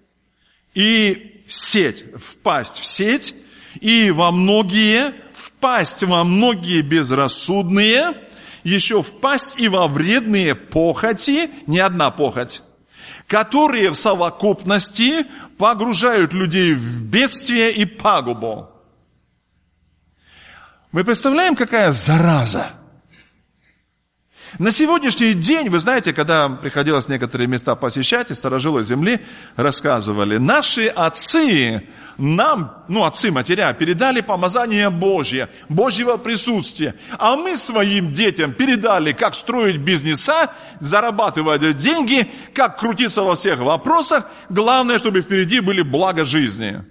и сеть. Впасть в сеть и во многие, впасть во многие безрассудные, еще впасть и во вредные похоти, не одна похоть, которые в совокупности погружают людей в бедствие и пагубу. Мы представляем, какая зараза. На сегодняшний день, вы знаете, когда приходилось некоторые места посещать, и старожилы земли рассказывали, наши отцы нам, отцы, матеря, передали помазание Божье, Божьего присутствия. А мы своим детям передали, как строить бизнеса, зарабатывать деньги, как крутиться во всех вопросах. Главное, чтобы впереди были блага жизни.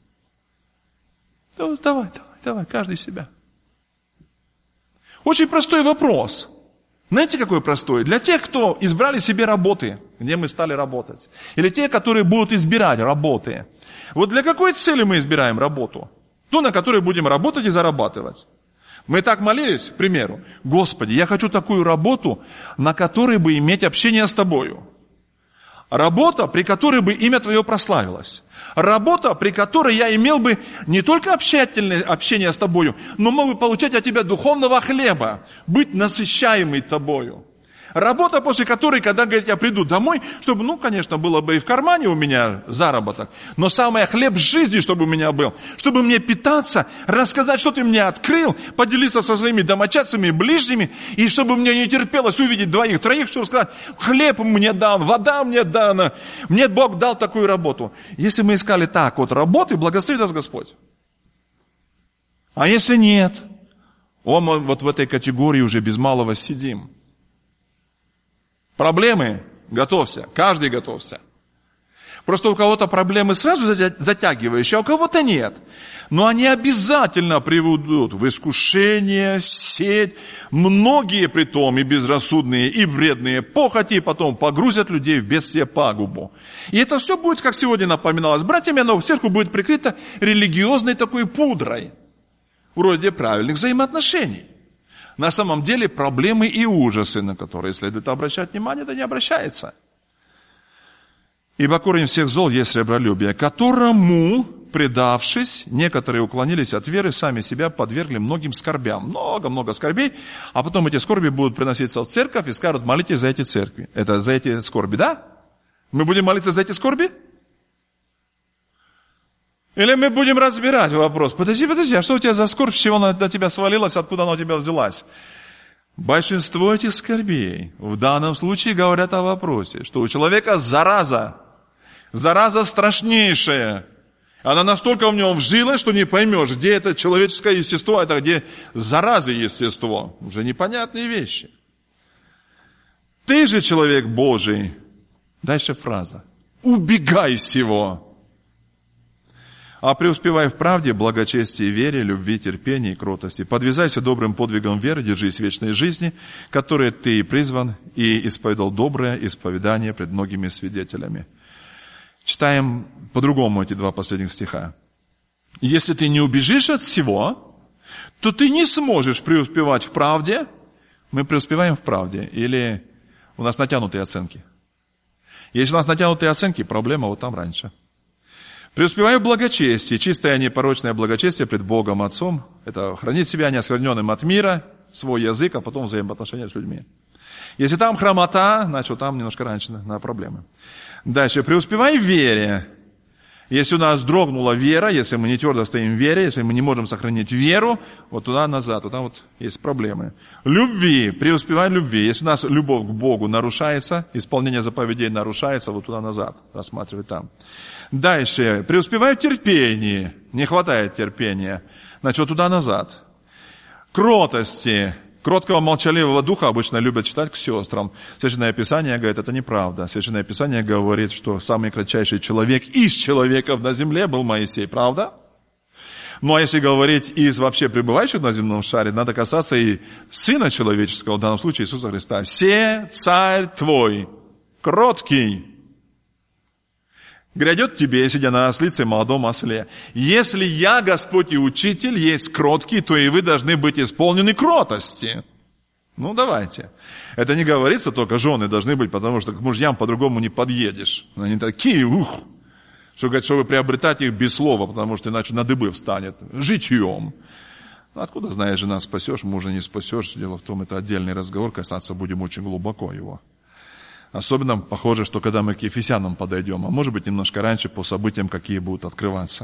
Давай, каждый себя. Очень простой вопрос. Знаете, какой простой? Для тех, кто избрали себе работы, где мы стали работать. Или те, которые будут избирать работы. Вот для какой цели мы избираем работу? Ту, на которой будем работать и зарабатывать. Мы так молились, к примеру. Господи, я хочу такую работу, на которой бы иметь общение с Тобою. Работа, при которой бы имя Твое прославилось. Работа, при которой я имел бы не только общение с Тобою, но мог бы получать от Тебя духовного хлеба, быть насыщаемый Тобою. Работа, после которой, когда, говорит, я приду домой, чтобы, конечно, было бы и в кармане у меня заработок, но самое хлеб жизни, чтобы у меня был, чтобы мне питаться, рассказать, что Ты мне открыл, поделиться со своими домочадцами и ближними, и чтобы мне не терпелось увидеть двоих-троих, чтобы сказать, хлеб мне дан, вода мне дана, мне Бог дал такую работу. Если мы искали так вот работы, благословит нас Господь. А если нет, мы вот в этой категории уже без малого сидим. Проблемы? Готовься. Каждый готовься. Просто у кого-то проблемы сразу затягивающие, а у кого-то нет. Но они обязательно приведут в искушение, сеть, многие притом и безрассудные, и вредные похоти, и потом погрузят людей в бедствие, пагубу. И это все будет, как сегодня напоминалось братьями, оно сверху будет прикрыто религиозной такой пудрой, вроде правильных взаимоотношений. На самом деле проблемы и ужасы, на которые следует обращать внимание, это не обращается. Ибо корень всех зол есть сребролюбие, которому, предавшись, некоторые уклонились от веры, сами себя подвергли многим скорбям. Много-много скорбей, а потом эти скорби будут приноситься в церковь и скажут, молитесь за эти церкви. Это за эти скорби, да? Мы будем молиться за эти скорби? Или мы будем разбирать вопрос. Подожди, а что у тебя за скорбь, с чего она до тебя свалилась, откуда она у тебя взялась? Большинство этих скорбей в данном случае говорят о вопросе, что у человека зараза страшнейшая. Она настолько в нем вжилась, что не поймешь, где это человеческое естество, а где зараза естество. Уже непонятные вещи. Ты же человек Божий. Дальше фраза. Убегай сего. А преуспевай в правде, благочестии, вере, любви, терпении и кротости. Подвязайся добрым подвигом веры, держись вечной жизни, которой ты призван и исповедал доброе исповедание пред многими свидетелями. Читаем по-другому эти два последних стиха. Если ты не убежишь от всего, то ты не сможешь преуспевать в правде. Мы преуспеваем в правде или у нас натянутые оценки? Если у нас натянутые оценки, проблема вот там раньше. Преуспеваю в благочестии, чистое непорочное благочестие пред Богом Отцом. Это хранить себя неоскверненным от мира, свой язык, а потом взаимоотношения с людьми. Если там хромота, значит, там немножко раньше на проблемы. Дальше, преуспевай в вере. Если у нас дрогнула вера, если мы не твердо стоим в вере, если мы не можем сохранить веру, вот туда-назад, вот там вот есть проблемы. Любви, преуспевай в любви. Если у нас любовь к Богу нарушается, исполнение заповедей нарушается, вот туда-назад, рассматривай там. Дальше, преуспевай в терпении, не хватает терпения, значит, вот туда-назад. Кротости. Кроткого молчаливого духа обычно любят читать к сестрам. Священное Писание говорит, это неправда. Священное Писание говорит, что самый кратчайший человек из человеков на земле был Моисей, правда? Ну а если говорить из вообще пребывающих на земном шаре, надо касаться и Сына Человеческого, в данном случае Иисуса Христа. «Се царь твой, кроткий, грядет тебе, сидя на ослице, молодом осле. Если я, Господь и Учитель, есть кроткий, то и вы должны быть исполнены кротости». Ну, давайте. Это не говорится, только жены должны быть, потому что к мужьям по-другому не подъедешь. Они такие, что говорят, чтобы приобретать их без слова, потому что иначе на дыбы встанет. Житьем. Ну, откуда, знаешь, жена спасешь, мужа не спасешь. Дело в том, это отдельный разговор, касаться будем очень глубоко его. Особенно похоже, что когда мы к Ефесянам подойдем, а может быть немножко раньше по событиям, какие будут открываться.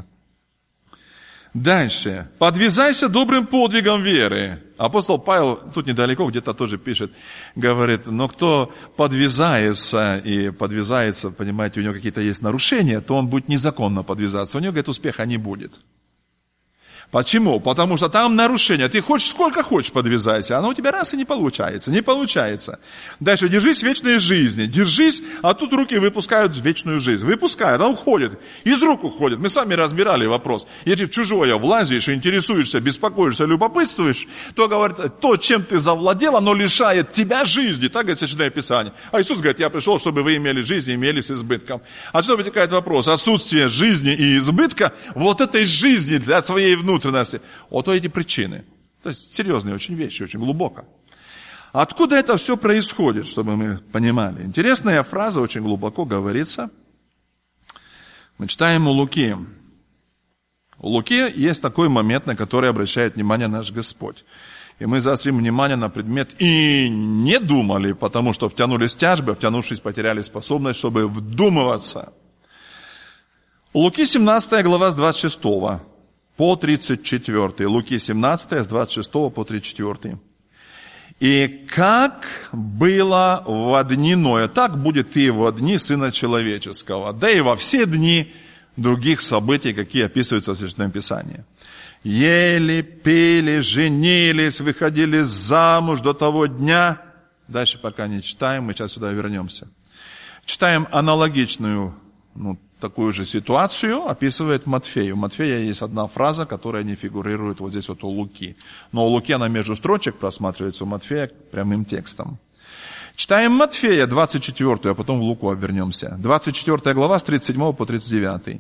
Дальше. Подвязайся добрым подвигом веры. Апостол Павел, тут недалеко где-то тоже пишет, говорит, но кто подвязается, понимаете, у него какие-то есть нарушения, то он будет незаконно подвязаться. У него, говорит, успеха не будет. Почему? Потому что там нарушения. Ты хочешь, сколько хочешь подвязайся, оно у тебя раз и не получается. Не получается. Дальше, держись вечной жизни. Держись, а тут руки выпускают в вечную жизнь. Выпускают, она уходит. Из рук уходит. Мы сами разбирали вопрос. Если в чужое влазишь, интересуешься, беспокоишься, любопытствуешь, то, говорит, то, чем ты завладел, оно лишает тебя жизни. Так говорит Священное Писание. А Иисус говорит, я пришел, чтобы вы имели жизнь и имели с избытком. Отсюда вытекает вопрос. Отсутствие жизни и избытка вот этой жизни для своей внутренности. Вот эти причины. То есть серьезные очень вещи, очень глубоко. Откуда это все происходит, чтобы мы понимали? Интересная фраза, очень глубоко говорится. Мы читаем у Луки. У Луки есть такой момент, на который обращает внимание наш Господь. И мы заострим внимание на предмет «и не думали», потому что втянулись в тяжбы, втянувшись, потеряли способность, чтобы вдумываться. У Луки 17 глава с 26 по 34. Луки 17, с 26 по 34. «И как было во дни Ноя, так будет и во дни Сына Человеческого, да и во все дни других событий, какие описываются в Священном Писании. Ели, пили, женились, выходили замуж до того дня». Дальше пока не читаем, мы сейчас сюда вернемся. Читаем аналогичную, такую же ситуацию описывает Матфей. У Матфея есть одна фраза, которая не фигурирует вот здесь вот у Луки. Но у Луки она между строчек просматривается, у Матфея прямым текстом. Читаем Матфея 24, а потом в Луку вернемся. 24 глава с 37 по 39.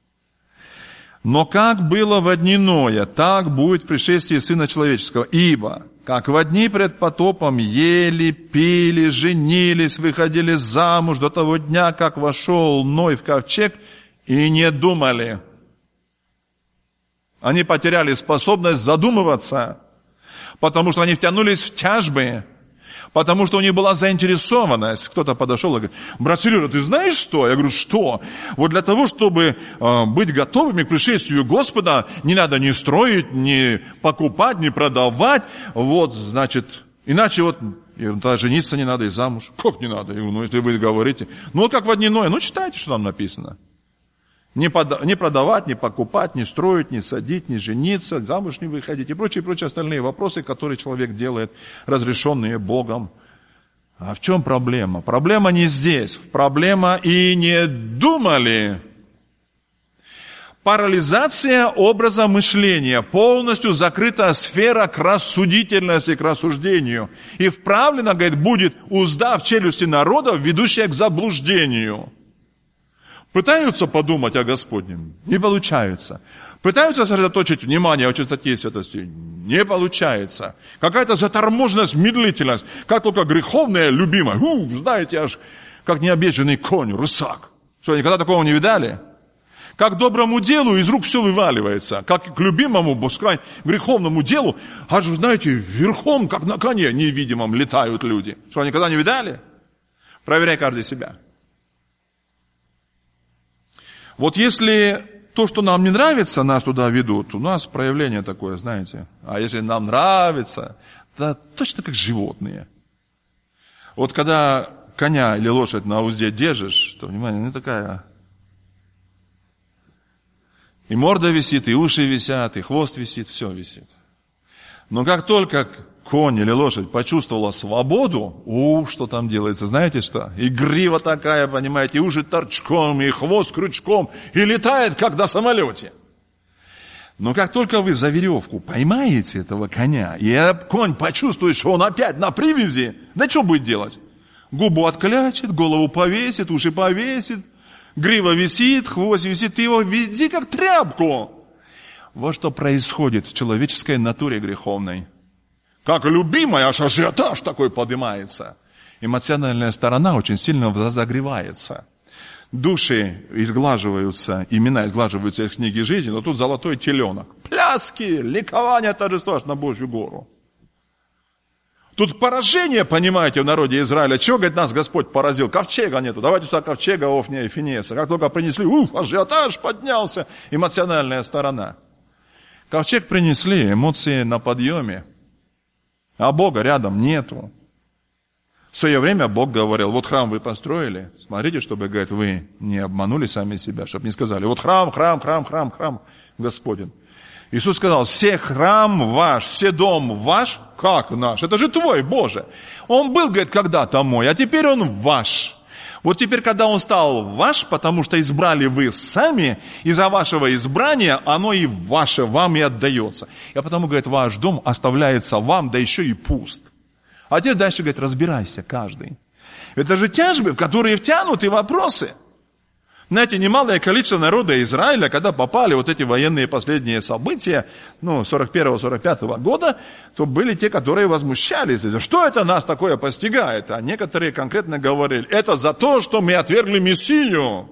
«Но как было во дни Ноя, так будет в пришествии Сына Человеческого. Ибо, как во дни пред потопом ели, пили, женились, выходили замуж до того дня, как вошел Ной в ковчег, и не думали». Они потеряли способность задумываться, потому что они втянулись в тяжбы, потому что у них была заинтересованность. Кто-то подошел и говорит: брат Сережа, ты знаешь что? Я говорю, что? Вот для того, чтобы быть готовыми к пришествию Господа, не надо ни строить, ни покупать, ни продавать. Вот, значит, иначе вот, тогда жениться не надо и замуж. Как не надо? Я говорю, если вы говорите. Как во дни Ноя, читайте, что там написано. Не продавать, не покупать, не строить, не садить, не жениться, замуж не выходить и прочие остальные вопросы, которые человек делает, разрешенные Богом. А в чем проблема? Проблема не здесь. Проблема и не думали. Парализация образа мышления. Полностью закрыта сфера к рассудительности, к рассуждению. И вправлена, говорит, будет узда в челюсти народа, ведущая к заблуждению. Пытаются подумать о Господнем? Не получается. Пытаются сосредоточить внимание о чистоте и святости? Не получается. Какая-то заторможенность, медлительность, как только греховная любимая. Знаете, аж как необъезженный конь, рысак. Что, никогда такого не видали? Как к доброму делу из рук все вываливается. Как к любимому, пускай греховному делу, аж, знаете, верхом, как на коне невидимом, летают люди. Что, никогда не видали? Проверяй каждый себя. Вот если то, что нам не нравится, нас туда ведут, у нас проявление такое, знаете. А если нам нравится, то точно как животные. Вот когда коня или лошадь на узде держишь, то, внимание, она такая... И морда висит, и уши висят, и хвост висит, все висит. Но как только конь или лошадь почувствовала свободу, что там делается, знаете что? И грива такая, понимаете, и уши торчком, и хвост крючком, и летает, как на самолете. Но как только вы за веревку поймаете этого коня, и конь почувствует, что он опять на привязи, да что будет делать? Губу отклячет, голову повесит, уши повесит, грива висит, хвост висит, ты его веди как тряпку. Вот что происходит в человеческой натуре греховной. Как любимая, аж ажиотаж такой поднимается. Эмоциональная сторона очень сильно разогревается. Души изглаживаются, имена изглаживаются из книги жизни, но тут золотой теленок. Пляски, ликование, торжество на Божью гору. Тут поражение, понимаете, в народе Израиля. Чего, говорит, нас Господь поразил? Ковчега нету. Давайте сюда ковчега, Офния и Финеса. Как только принесли, ажиотаж поднялся, эмоциональная сторона. Ковчег принесли, эмоции на подъеме. А Бога рядом нету. В свое время Бог говорил, вот храм вы построили, смотрите, чтобы, говорит, вы не обманули сами себя, чтобы не сказали, вот храм Господень. Иисус сказал, все храм ваш, все дом ваш, как наш? Это же твой, Боже. Он был, говорит, когда-то мой, а теперь он ваш. Вот теперь, когда он стал ваш, потому что избрали вы сами, из-за вашего избрания оно и ваше, вам и отдается. И потому, говорит, ваш дом оставляется вам, да еще и пуст. А теперь дальше, говорит, разбирайся каждый. Это же тяжбы, в которые втянуты вопросы. Знаете, немалое количество народа Израиля, когда попали вот эти военные последние события, 41-45 года, то были те, которые возмущались. Что это нас такое постигает? А некоторые конкретно говорили, это за то, что мы отвергли Мессию.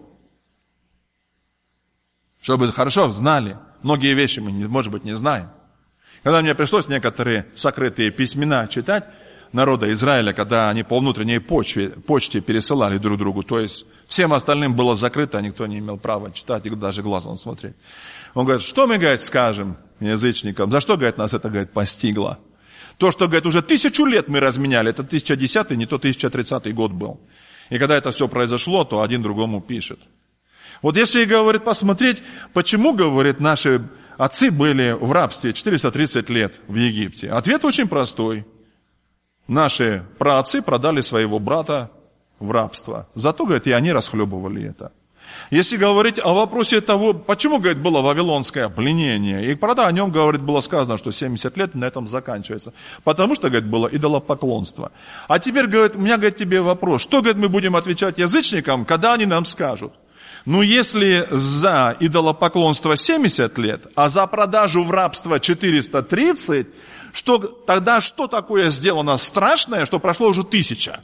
Чтобы хорошо знали. Многие вещи мы, может быть, не знаем. Когда мне пришлось некоторые сокрытые письмена читать, народа Израиля, когда они по внутренней почте пересылали друг другу, то есть всем остальным было закрыто, никто не имел права читать и даже глазом смотреть. Он говорит, что мы, говорит, скажем язычникам, за что, говорит, нас это, говорит, постигло? То, что, говорит, уже 1000 лет мы разменяли, это 1010, не то 1030 год был. И когда это все произошло, то один другому пишет. Вот если, говорит, посмотреть, почему, говорит, наши отцы были в рабстве 430 лет в Египте, ответ очень простой. Наши праотцы продали своего брата в рабство. Зато, говорит, и они расхлебывали это. Если говорить о вопросе того, почему, говорит, было вавилонское пленение, и правда о нем, говорит, было сказано, что 70 лет на этом заканчивается. Потому что, говорит, было идолопоклонство. А теперь, говорит, у меня, говорит, тебе вопрос. Что, говорит, мы будем отвечать язычникам, когда они нам скажут? Если за идолопоклонство 70 лет, а за продажу в рабство 430, тогда что такое сделано страшное, что прошло уже 1000?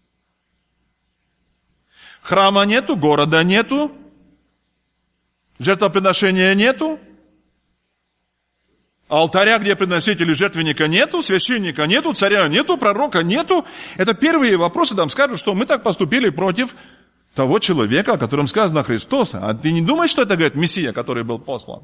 Храма нету, города нету, жертвоприношения нету, алтаря, где приносить, или жертвенника нету, священника нету, царя нету, пророка нету. Это первые вопросы, там скажут, что мы так поступили против того человека, о котором сказано Христос. А ты не думаешь, что это, говорит, Мессия, который был послан?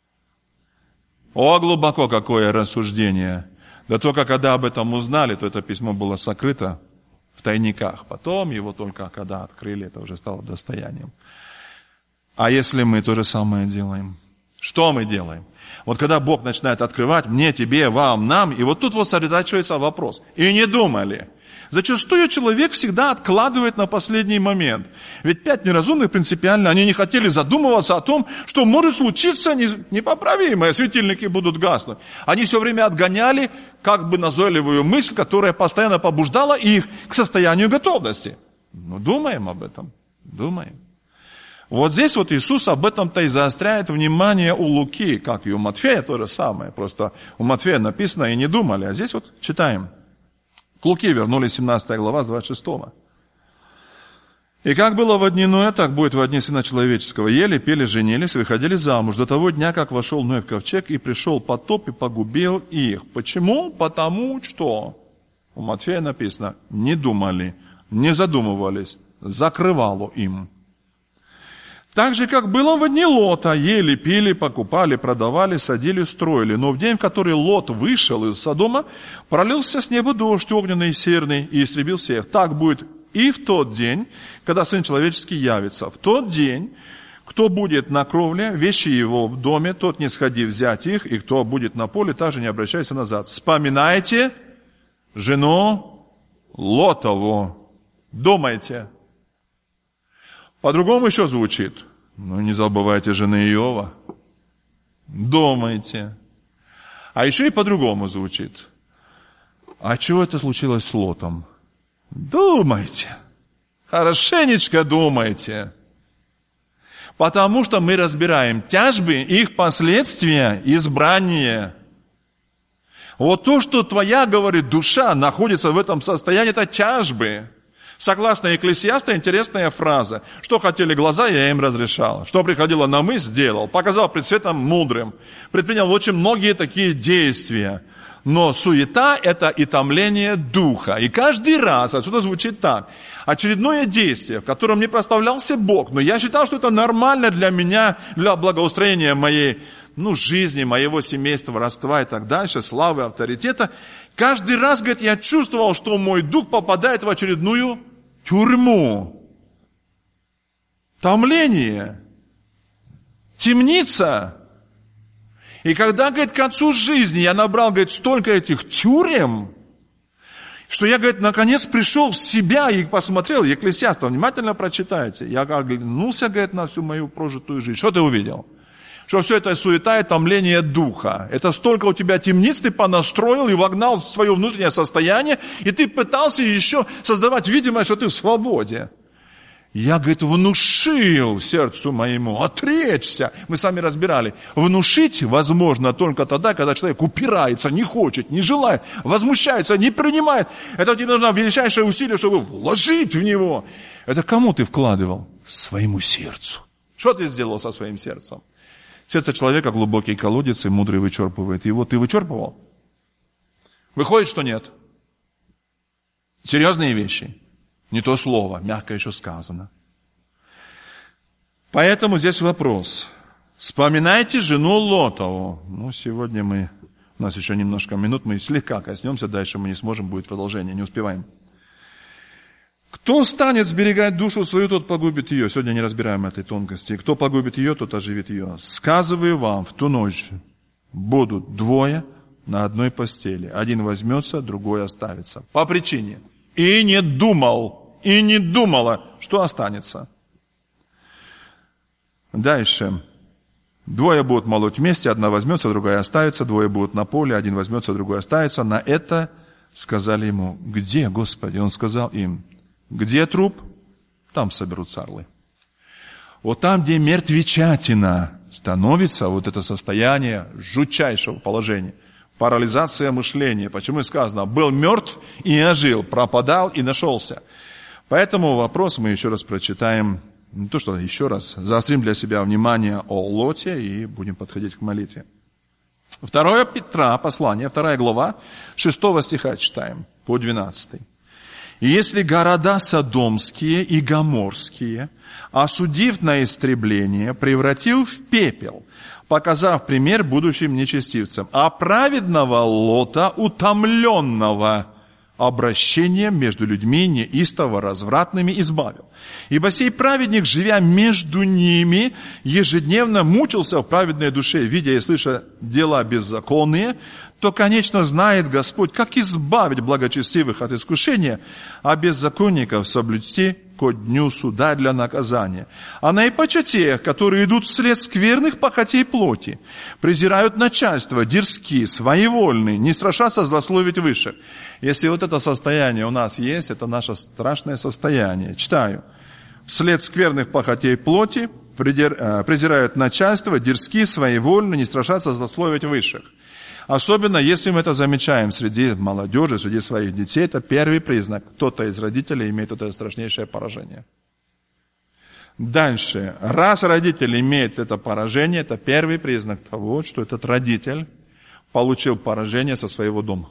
О, глубоко какое рассуждение. Да только когда об этом узнали, то это письмо было сокрыто в тайниках. Потом его только когда открыли, это уже стало достоянием. А если мы то же самое делаем? Что мы делаем? Вот когда Бог начинает открывать мне, тебе, вам, нам, и вот тут вот сосредотачивается вопрос. И не думали. Зачастую человек всегда откладывает на последний момент. Ведь 5 неразумных принципиально, они не хотели задумываться о том, что может случиться непоправимое, светильники будут гаснуть. Они все время отгоняли как бы назойливую мысль, которая постоянно побуждала их к состоянию готовности. Ну, думаем об этом, думаем. Вот здесь вот Иисус об этом-то и заостряет внимание у Луки, как и у Матфея то же самое. Просто у Матфея написано и не думали, а здесь вот читаем. К Луке вернулись 17 глава с 26. «И как было во дни Ноя, так будет во дни Сына Человеческого. Ели, пели, женились, выходили замуж до того дня, как вошел Ной в ковчег, и пришел потоп и погубил их». Почему? Потому что, у Матфея написано, не думали, не задумывались, закрывало им. Так же, как было во дни Лота, ели, пили, покупали, продавали, садили, строили. Но в день, в который Лот вышел из Содома, пролился с неба дождь огненный и серный, и истребил всех. Так будет и в тот день, когда Сын Человеческий явится. В тот день, кто будет на кровле, вещи его в доме, тот не сходи взять их, и кто будет на поле, также не обращайся назад. Вспоминайте жену Лотову. Думайте. По-другому еще звучит. Ну, не забывайте жены Иова. Думайте. А еще и по-другому звучит. А чего это случилось с Лотом? Думайте. Хорошенечко думайте. Потому что мы разбираем тяжбы, их последствия, избрание. Вот то, что твоя, говорит, душа находится в этом состоянии, это тяжбы. Согласно Екклесиаста, интересная фраза. Что хотели глаза, я им разрешал. Что приходило на мысль, сделал. Показал пред светом мудрым. Предпринял очень многие такие действия. Но суета – это и томление духа. И каждый раз, отсюда звучит так. Очередное действие, в котором не проставлялся Бог. Но я считал, что это нормально для меня, для благоустроения моей жизни, моего семейства, родства и так дальше, славы, авторитета. Каждый раз, говорит, я чувствовал, что мой дух попадает в очередную тюрьму. Томление. Темница. И когда, говорит, к концу жизни я набрал, говорит, столько этих тюрем, что я, говорит, наконец пришел в себя и посмотрел, Екклесиаста, внимательно прочитайте. Я оглянулся, говорит, на всю мою прожитую жизнь. Что ты увидел? Что все это суета и томление духа. Это столько у тебя темниц ты понастроил и вогнал в свое внутреннее состояние, и ты пытался еще создавать видимость, что ты в свободе. Я, говорит, внушил сердцу моему отречься. Мы с вами разбирали. Внушить возможно только тогда, когда человек упирается, не хочет, не желает, возмущается, не принимает. Это тебе нужно величайшее усилие, чтобы вложить в него. Это кому ты вкладывал? Своему сердцу. Что ты сделал со своим сердцем? Сердце человека глубокий колодец, и мудрый вычерпывает его. Ты вычерпывал? Выходит, что нет. Серьезные вещи. Не то слово, мягко еще сказано. Поэтому здесь вопрос. Вспоминайте жену Лотову. Сегодня у нас еще немножко минут, мы слегка коснемся, дальше мы не сможем, будет продолжение, не успеваем. Кто станет сберегать душу свою, тот погубит ее. Сегодня не разбираем этой тонкости. Кто погубит ее, тот оживит ее. Сказываю вам, в ту ночь будут двое на одной постели. Один возьмется, другой оставится. По причине. И не думала, что останется. Дальше. Двое будут молоть вместе, одна возьмется, другая оставится. Двое будут на поле, один возьмется, другой оставится. На это сказали ему: где, Господи? Он сказал им: где труп, там соберутся орлы. Вот там, где мертвечатина становится, вот это состояние жутчайшего положения, парализация мышления. Почему сказано: был мертв и ожил, пропадал и нашелся. Поэтому вопрос мы еще раз прочитаем, не то что еще раз, заострим для себя внимание о Лоте и будем подходить к молитве. 2 Петра, послание, 2 глава, 6 стиха читаем, по 12. «И если города содомские и гоморские, осудив на истребление, превратил в пепел, показав пример будущим нечестивцам, а праведного Лота, утомленного обращением между людьми неистово развратными избавил. Ибо сей праведник, живя между ними, ежедневно мучился в праведной душе, видя и слыша дела беззаконные, то, конечно, знает Господь, как избавить благочестивых от искушения, а беззаконников соблюсти ко дню суда для наказания. А наипаче тех, которые идут вслед скверных похотей плоти, презирают начальство, дерзки, своевольны, не страшатся злословить высших. Если вот это состояние у нас есть, это наше страшное состояние. Читаю. Вслед скверных похотей плоти презирают начальство, дерзки, своевольны, не страшатся злословить высших. Особенно, если мы это замечаем среди молодежи, среди своих детей, это первый признак. Кто-то из родителей имеет это страшнейшее поражение. Дальше. Раз родитель имеет это поражение, это первый признак того, что этот родитель получил поражение со своего дома.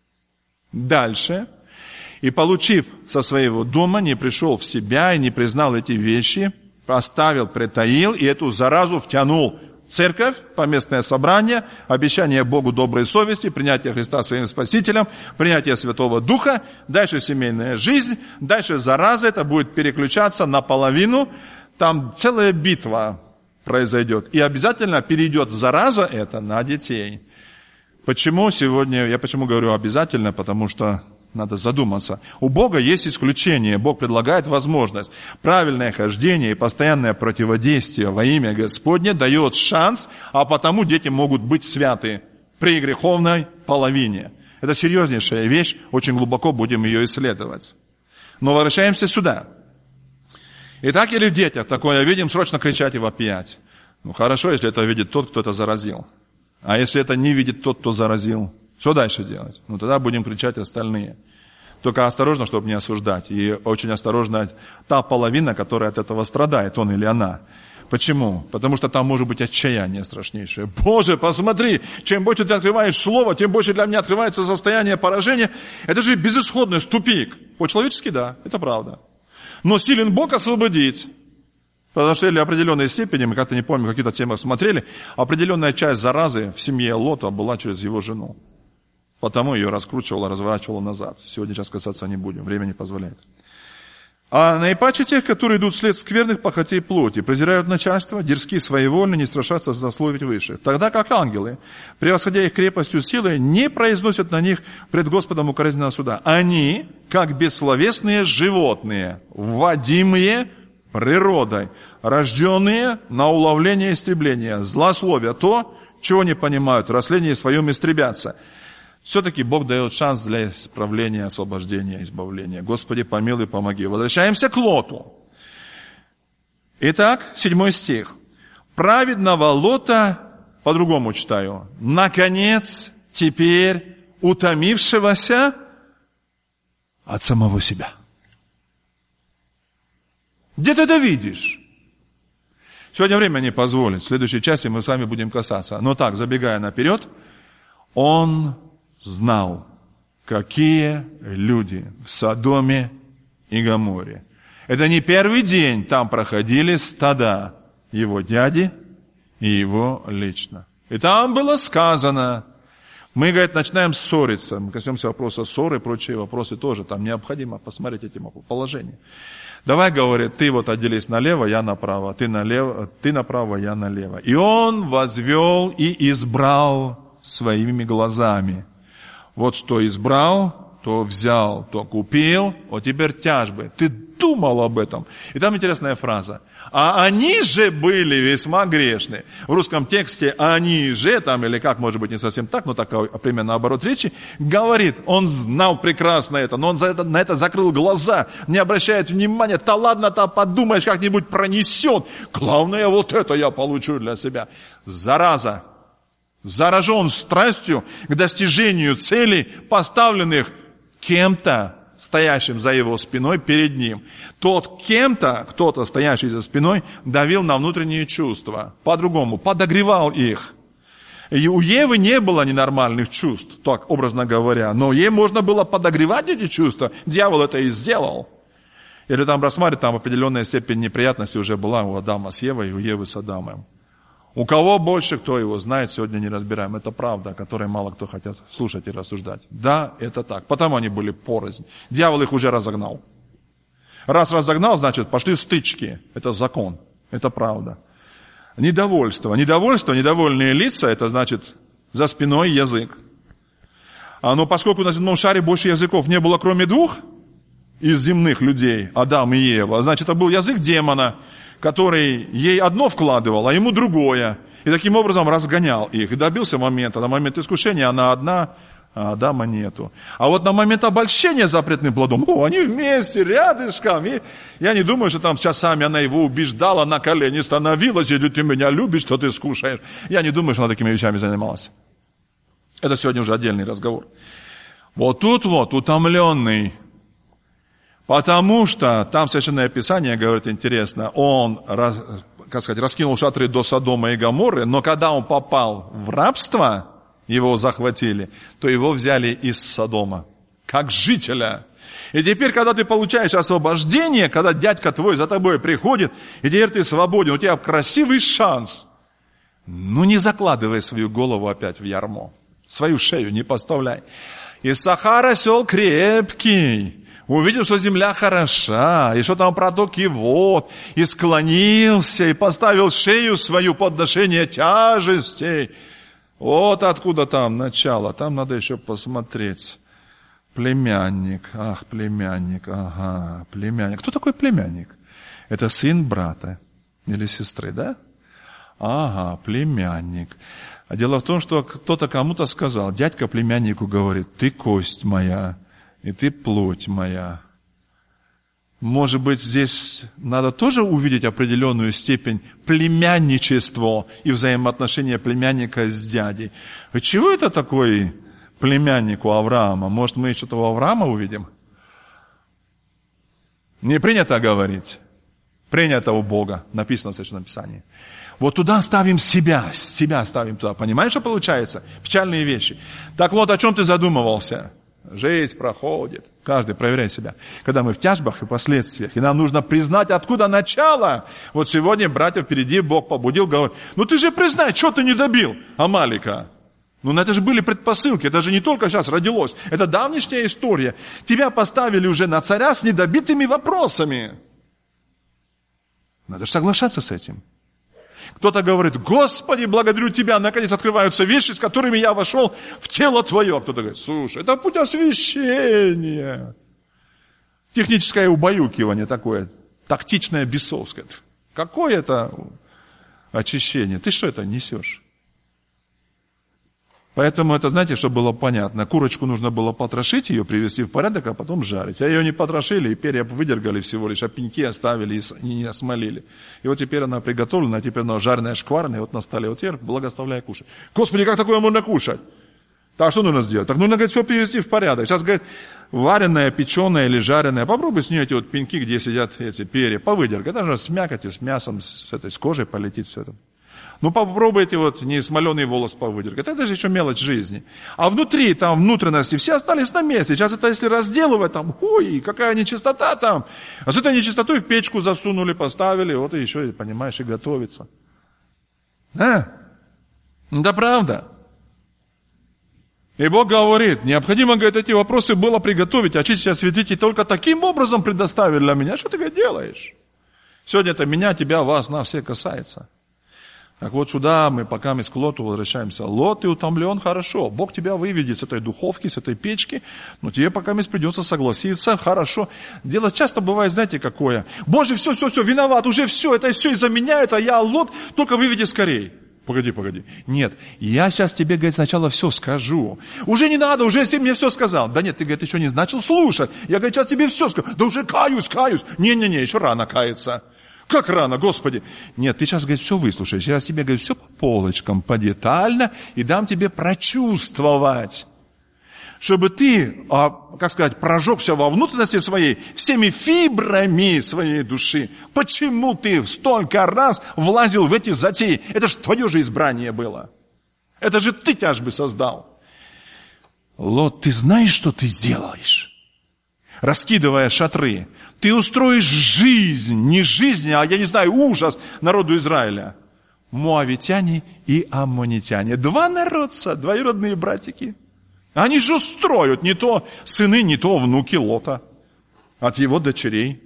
Дальше. И получив со своего дома, не пришел в себя и не признал эти вещи, оставил, притаил и эту заразу втянул церковь, поместное собрание, обещание Богу доброй совести, принятие Христа своим Спасителем, принятие Святого Духа, дальше семейная жизнь, дальше зараза, это будет переключаться наполовину, там целая битва произойдет. И обязательно перейдет зараза эта на детей. Почему сегодня, я почему говорю обязательно, потому что надо задуматься. У Бога есть исключение. Бог предлагает возможность. Правильное хождение и постоянное противодействие во имя Господне дает шанс, а потому дети могут быть святы при греховной половине. Это серьезнейшая вещь, очень глубоко будем ее исследовать. Но возвращаемся сюда. Итак, или в детях такое видим, срочно кричать и вопиять. Хорошо, если это видит тот, кто это заразил. А если это не видит тот, кто заразил? Что дальше делать? Тогда будем кричать остальные. Только осторожно, чтобы не осуждать. И очень осторожно та половина, которая от этого страдает, он или она. Почему? Потому что там может быть отчаяние страшнейшее. Боже, посмотри, чем больше ты открываешь слово, тем больше для меня открывается состояние поражения. Это же безысходность, тупик. По-человечески, да, это правда. Но силен Бог освободить. Потому что в определенной степени, мы как-то не помню, в каких-то темах смотрели, определенная часть заразы в семье Лота была через его жену. Потому ее раскручивало, разворачивало назад. Сегодня сейчас касаться не будем, время не позволяет. А наипаче тех, которые идут вслед скверных похотей плоти, презирают начальство, дерзки, своевольны, не страшатся злословить высших. Тогда как ангелы, превосходя их крепостью силой, не произносят на них пред Господом укоризненного суда. Они, как бессловесные животные, вводимые природой, рожденные на уловление и истребление, злословия то, чего не понимают, в растлении своем истребятся. Все-таки Бог дает шанс для исправления, освобождения, избавления. Господи, помилуй, помоги. Возвращаемся к Лоту. Итак, 7 стих. Праведного Лота, по-другому читаю, наконец, теперь утомившегося от самого себя. Где ты это видишь? Сегодня время не позволит. В следующей части мы с вами будем касаться. Но так, забегая наперед, он знал, какие люди в Содоме и Гоморре. Это не первый день там проходили стада его дяди и его лично. И там было сказано, мы, говорит, начинаем ссориться, мы коснемся вопроса ссоры и прочие вопросы тоже, там необходимо посмотреть эти положения. Давай, говорит, ты вот отделись налево, я направо, ты направо, я налево. И он возвел и избрал своими глазами. Вот что избрал, то взял, то купил, вот теперь тяжбы. Ты думал об этом. И там интересная фраза. А они же были весьма грешны. В русском тексте они же, там или как, может быть не совсем так, но так примерно наоборот речи, говорит, он знал прекрасно это, но он на это закрыл глаза, не обращает внимания, да ладно-то подумаешь, как-нибудь пронесет. Главное, вот это я получу для себя. Зараза. Заражен страстью к достижению целей, поставленных кем-то, стоящим за его спиной перед ним. Тот кем-то, кто-то, стоящий за спиной, давил на внутренние чувства. По-другому, подогревал их. И у Евы не было ненормальных чувств, так образно говоря, но ей можно было подогревать эти чувства. Дьявол это и сделал. Или там рассматривать, там определенная степень неприятности уже была у Адама с Евой и у Евы с Адамом. У кого больше, кто его знает, сегодня не разбираем. Это правда, о которой мало кто хотят слушать и рассуждать. Да, это так. Потому они были порознь. Дьявол их уже разогнал. Раз разогнал, значит, пошли стычки. Это закон. Это правда. Недовольство, недовольные лица, это значит за спиной язык. Но поскольку на земном шаре больше языков не было, кроме двух из земных людей, Адам и Ева, значит, это был язык демона, который ей одно вкладывал, а ему другое. И таким образом разгонял их. И добился момента. На момент искушения она одна, а Адама нету. А вот на момент обольщения запретным плодом, они вместе, рядышком. И я не думаю, что там часами она его убеждала, на колени становилась, если ты меня любишь, то ты скушаешь. Я не думаю, что она такими вещами занималась. Это сегодня уже отдельный разговор. Вот тут вот утомленный. Потому что там Священное Писание говорит интересно, он, как сказать, раскинул шатры до Содома и Гоморры, но когда он попал в рабство, его захватили, то его взяли из Содома, как жителя. И теперь, когда ты получаешь освобождение, когда дядька твой за тобой приходит, и теперь ты свободен, у тебя красивый шанс. Не закладывай свою голову опять в ярмо, свою шею не поставляй. Иссахар осел крепкий. Увидел, что земля хороша, и что там протоки вод, и склонился, и поставил шею свою под ношение тяжестей. Вот откуда там начало, там надо еще посмотреть. Племянник, племянник. Кто такой племянник? Это сын брата или сестры, да? Племянник. А дело в том, что кто-то кому-то сказал, дядька племяннику говорит, ты кость моя. И ты плоть моя. Может быть, здесь надо тоже увидеть определенную степень племянничества и взаимоотношения племянника с дядей. И чего это такой племянник у Авраама? Может, мы что-то у Авраама увидим? Не принято говорить. Принято у Бога. Написано в Священном Писании. Вот туда ставим себя ставим туда. Понимаешь, что получается? Печальные вещи. Так вот, о чем ты задумывался? Жизнь проходит. Каждый проверяй себя. Когда мы в тяжбах и последствиях, и нам нужно признать, откуда начало. Вот сегодня, братья, впереди Бог побудил, говорит, ты же признай, что ты не добил Амалика. Это же были предпосылки, это же не только сейчас родилось. Это давнишняя история. Тебя поставили уже на царя с недобитыми вопросами. Надо же соглашаться с этим. Кто-то говорит, Господи, благодарю Тебя, наконец открываются вещи, с которыми я вошел в тело Твое. А кто-то говорит, слушай, это путь освящения. Техническое убаюкивание такое, тактичное, бесовское. Какое это очищение? Ты что это несешь? Поэтому это, знаете, чтобы было понятно, курочку нужно было потрошить, ее привести в порядок, а потом жарить. А ее не потрошили, и перья выдергали всего лишь, а пеньки оставили и не осмолили. И вот теперь она приготовлена, а теперь она жареная, шкварная, вот на столе. Вот теперь благословляй кушать. Господи, как такое можно кушать? Так что нужно сделать? Так нужно, говорит, все привести в порядок. Сейчас, говорит, вареная, печеная или жареная, попробуй с нее эти вот пеньки, где сидят эти перья, повыдергай. Это же с мякотью, с мясом, с кожей полетит все это. Попробуйте вот не смоленый волос повыдергать. Это же еще мелочь жизни. А внутри, там, внутренности, все остались на месте. Сейчас это если разделывать, там, какая нечистота там. А с этой нечистотой в печку засунули, поставили, вот и еще, понимаешь, и готовится. Да правда. И Бог говорит, необходимо, говорит, эти вопросы было приготовить, очистить, осветить, и только таким образом предоставить для меня. Что ты, говорит, делаешь? Сегодня это меня, тебя, вас, нас всех касается. Так вот сюда мы, пока мы к Лоту возвращаемся. Лот, ты утомлен, хорошо. Бог тебя выведет с этой духовки, с этой печки, но тебе пока придется согласиться, хорошо. Дело часто бывает, знаете, какое? Боже, все, виноват, уже все, это все из-за меня, это я, Лот, только выведи скорей. Погоди. Нет, я сейчас тебе, говорит, сначала все скажу. Уже не надо, уже ты мне все сказал. Да нет, ты, говорит, еще не начал слушать. Я, говорит, сейчас тебе все скажу. Да уже каюсь. Не, еще рано каяться. Как рано, Господи? Нет, ты сейчас, говорит, все выслушаешь. Я тебе, говорит, все по полочкам, подетально, и дам тебе прочувствовать. Чтобы ты, прожегся во внутренности своей, всеми фибрами своей души. Почему ты столько раз влазил в эти затеи? Это же твое же избрание было. Это же ты тяжбы создал. Лот, ты знаешь, что ты сделаешь? Раскидывая шатры. Ты устроишь жизнь, не жизнь, а, ужас народу Израиля. Моавитяне и аммонитяне. Два народца, двоюродные братики. Они же строят не то сыны, не то внуки Лота от его дочерей.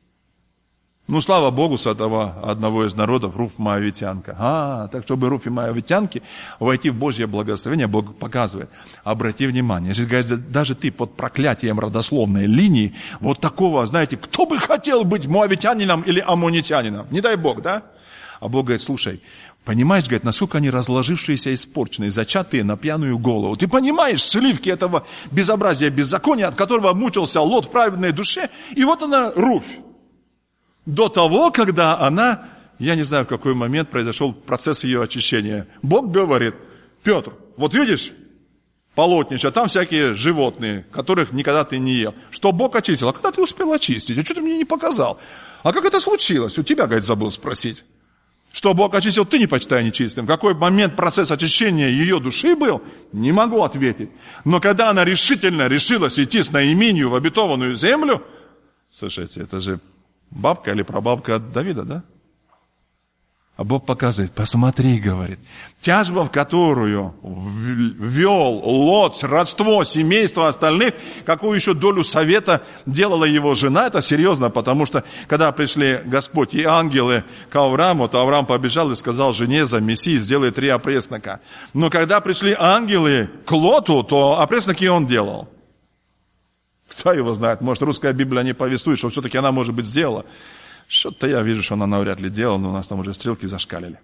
Ну, слава Богу, с этого одного из народов Руф Моавитянка. Так чтобы Руф и Моавитянки войти в Божье благословение, Бог показывает. Обрати внимание, если говорит, даже ты под проклятием родословной линии, вот такого, знаете, кто бы хотел быть моавитянином или аммонитянином? Не дай Бог, да? А Бог говорит, слушай, понимаешь, говорит, насколько они разложившиеся и испорченные, зачатые на пьяную голову. Ты понимаешь сливки этого безобразия, беззакония, от которого мучился Лот в праведной душе? И вот она, Руфь. До того, когда она, я не знаю, в какой момент произошел процесс ее очищения. Бог говорит, Петр, вот видишь, полотнище, там всякие животные, которых никогда ты не ел. Что Бог очистил? А когда ты успел очистить? А что ты мне не показал? А как это случилось? У тебя, говорит, забыл спросить. Что Бог очистил, ты не почитай нечистым. В какой момент процесс очищения ее души был? Не могу ответить. Но когда она решительно решилась идти с Наиминью в обетованную землю, слушайте, это же бабка или прабабка от Давида, да? А Бог показывает, посмотри, говорит, тяжба, в которую ввел Лот, родство, семейство остальных, какую еще долю совета делала его жена, это серьезно, потому что, когда пришли Господь и ангелы к Аврааму, то Авраам побежал и сказал жене за Мессии, сделай 3 опреснока. Но когда пришли ангелы к Лоту, то опресноки он делал. Кто его знает, может, русская Библия не повествует, что все-таки она, может быть, сделала. Что-то я вижу, что она навряд ли делала, но у нас там уже стрелки зашкалили.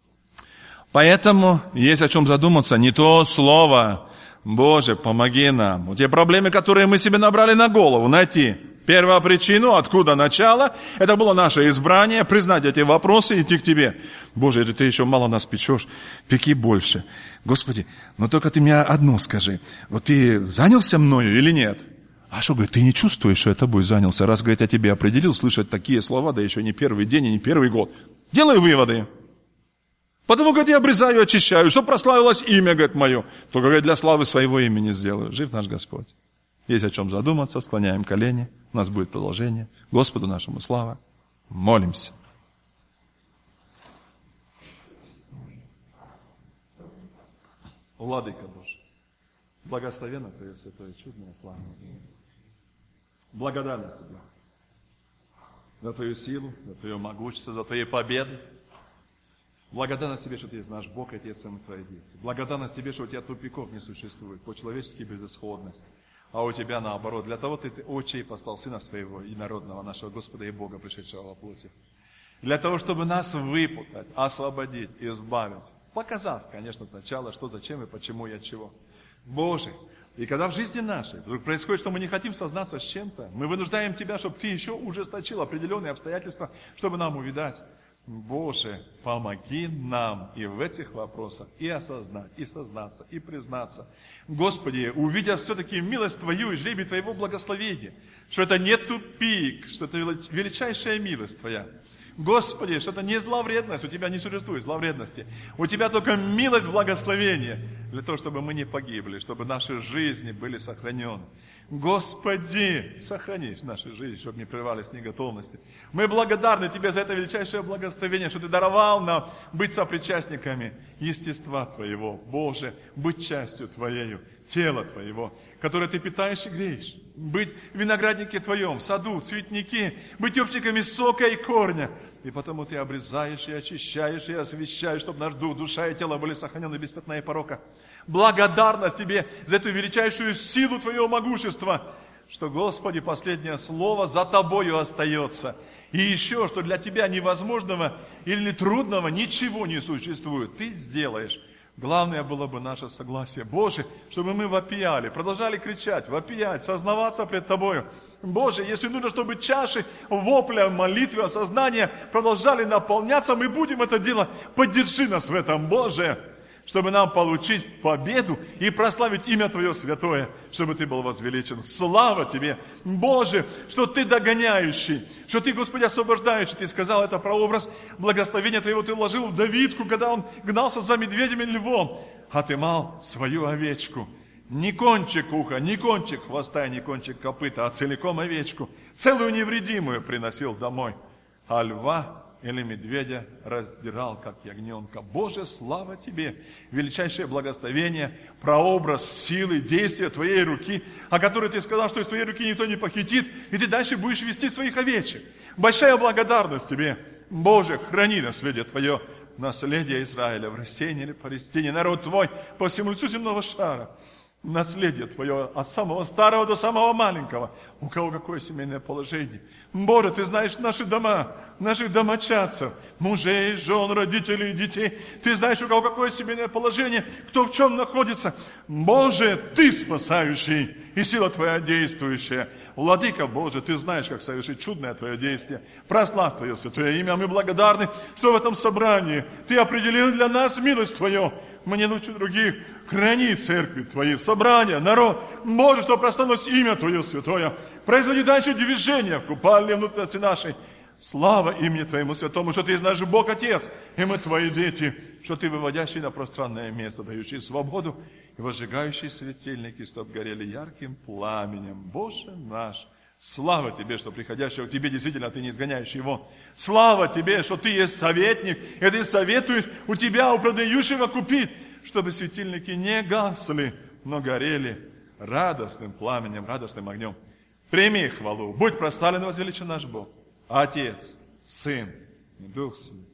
Поэтому есть о чем задуматься. Не то слово. Боже, помоги нам. Те проблемы, которые мы себе набрали на голову, найти первую причину, откуда начало. Это было наше избрание, признать эти вопросы и идти к Тебе. Боже, если Ты еще мало нас печешь, пеки больше. Господи, но только Ты мне одно скажи. Вот Ты занялся мною или нет? А что, говорит, ты не чувствуешь, что я тобой занялся? Раз, говорит, я тебе определил слышать такие слова, да еще не первый день и не первый год. Делай выводы. Потому, говорит, я обрезаю, очищаю, чтобы прославилось имя, говорит, мое. Только, говорит, для славы своего имени сделаю. Жив наш Господь. Есть о чем задуматься, склоняем колени. У нас будет продолжение. Господу нашему слава. Молимся. Владыка Божий, благословенно Твое святое чудное слава. Благодарность Тебе за Твою силу, за Твое могущество, за Твои победы. Благодарность Тебе, что Ты есть наш Бог, Отец и мы Твои дети. Благодарность Тебе, что у Тебя тупиков не существует, по-человечески безысходность. А у Тебя наоборот. Для того Ты Отче послал Сына Своего, единородного нашего Господа и Бога, пришедшего во плоти. Для того, чтобы нас выпутать, освободить, избавить. Показав, конечно, сначала, что, зачем и почему и от чего. Боже, и когда в жизни нашей вдруг происходит, что мы не хотим сознаться с чем-то, мы вынуждаем Тебя, чтобы Ты еще ужесточил определенные обстоятельства, чтобы нам увидать. Боже, помоги нам и в этих вопросах и осознать, и сознаться, и признаться. Господи, увидя все-таки милость Твою и жребий Твоего благословения, что это не тупик, что это величайшая милость Твоя. Господи, что это не зловредность, у Тебя не существует зловредности. У Тебя только милость благословения, для того, чтобы мы не погибли, чтобы наши жизни были сохранены. Господи, сохрани наши жизни, чтобы не прерывались неготовности. Мы благодарны Тебе за это величайшее благословение, что Ты даровал нам быть сопричастниками естества Твоего. Боже, быть частью Твоею, тела Твоего, которое Ты питаешь и греешь. Быть в винограднике Твоем, в саду, в цветнике, быть обчиками сока и корня. И потому Ты обрезаешь и очищаешь и освящаешь, чтобы наш дух, душа и тело были сохранены без пятна и порока. Благодарность Тебе за эту величайшую силу Твоего могущества, что, Господи, последнее слово за Тобою остается. И еще, что для Тебя невозможного или трудного ничего не существует. Ты сделаешь. Главное было бы наше согласие. Боже, чтобы мы вопияли, продолжали кричать, вопиять, сознаваться пред Тобою. Боже, если нужно, чтобы чаши вопля, молитвы, осознания продолжали наполняться, мы будем это делать. Поддержи нас в этом, Боже, чтобы нам получить победу и прославить имя Твое святое, чтобы Ты был возвеличен. Слава Тебе, Боже, что Ты догоняющий, что Ты, Господи, освобождающий. Ты сказал это прообраз благословения Твоего Ты вложил в Давидку, когда он гнался за медведем и львом, а Ты мал свою овечку. Не кончик уха, не кончик хвоста, не кончик копыта, а целиком овечку, целую невредимую приносил домой. А льва или медведя раздирал, как ягненка. Боже, слава Тебе! Величайшее благословение, прообраз силы, действия Твоей руки, о которой Ты сказал, что из Твоей руки никто не похитит, и Ты дальше будешь вести своих овечек. Большая благодарность Тебе. Боже, храни наследие Твое, наследие Израиля в рассеянии или Палестине, народ Твой по всему лицу земного шара. Наследие Твое от самого старого до самого маленького. У кого какое семейное положение. Боже, Ты знаешь наши дома, наших домочадцев, мужей, жен, родителей, детей. Ты знаешь, у кого какое семейное положение, кто в чем находится. Боже, Ты спасающий и сила Твоя действующая. Владыка Божий, Ты знаешь, как совершить чудное Твое действие. Прославь Твое святое имя. Мы благодарны, что в этом собрании Ты определил для нас милость Твою. Мы не лучше других. Храни церкви Твои, собрания, народ. Боже, что прославилось имя Твое святое. Производи дальше движение в купальне внутренности нашей. Слава имени Твоему святому, что Ты наш Бог Отец, и мы Твои дети, что Ты выводящий на пространное место, дающий свободу и возжигающий светильники, чтоб горели ярким пламенем. Боже наш, слава Тебе, что приходящего к Тебе действительно Ты не изгоняешь его. Слава Тебе, что Ты есть советник, и Ты советуешь у Тебя, у продающего, купить, чтобы светильники не гасли, но горели радостным пламенем, радостным огнем. Прими хвалу, будь прославлен и возвеличен наш Бог, Отец, Сын и Дух Святой.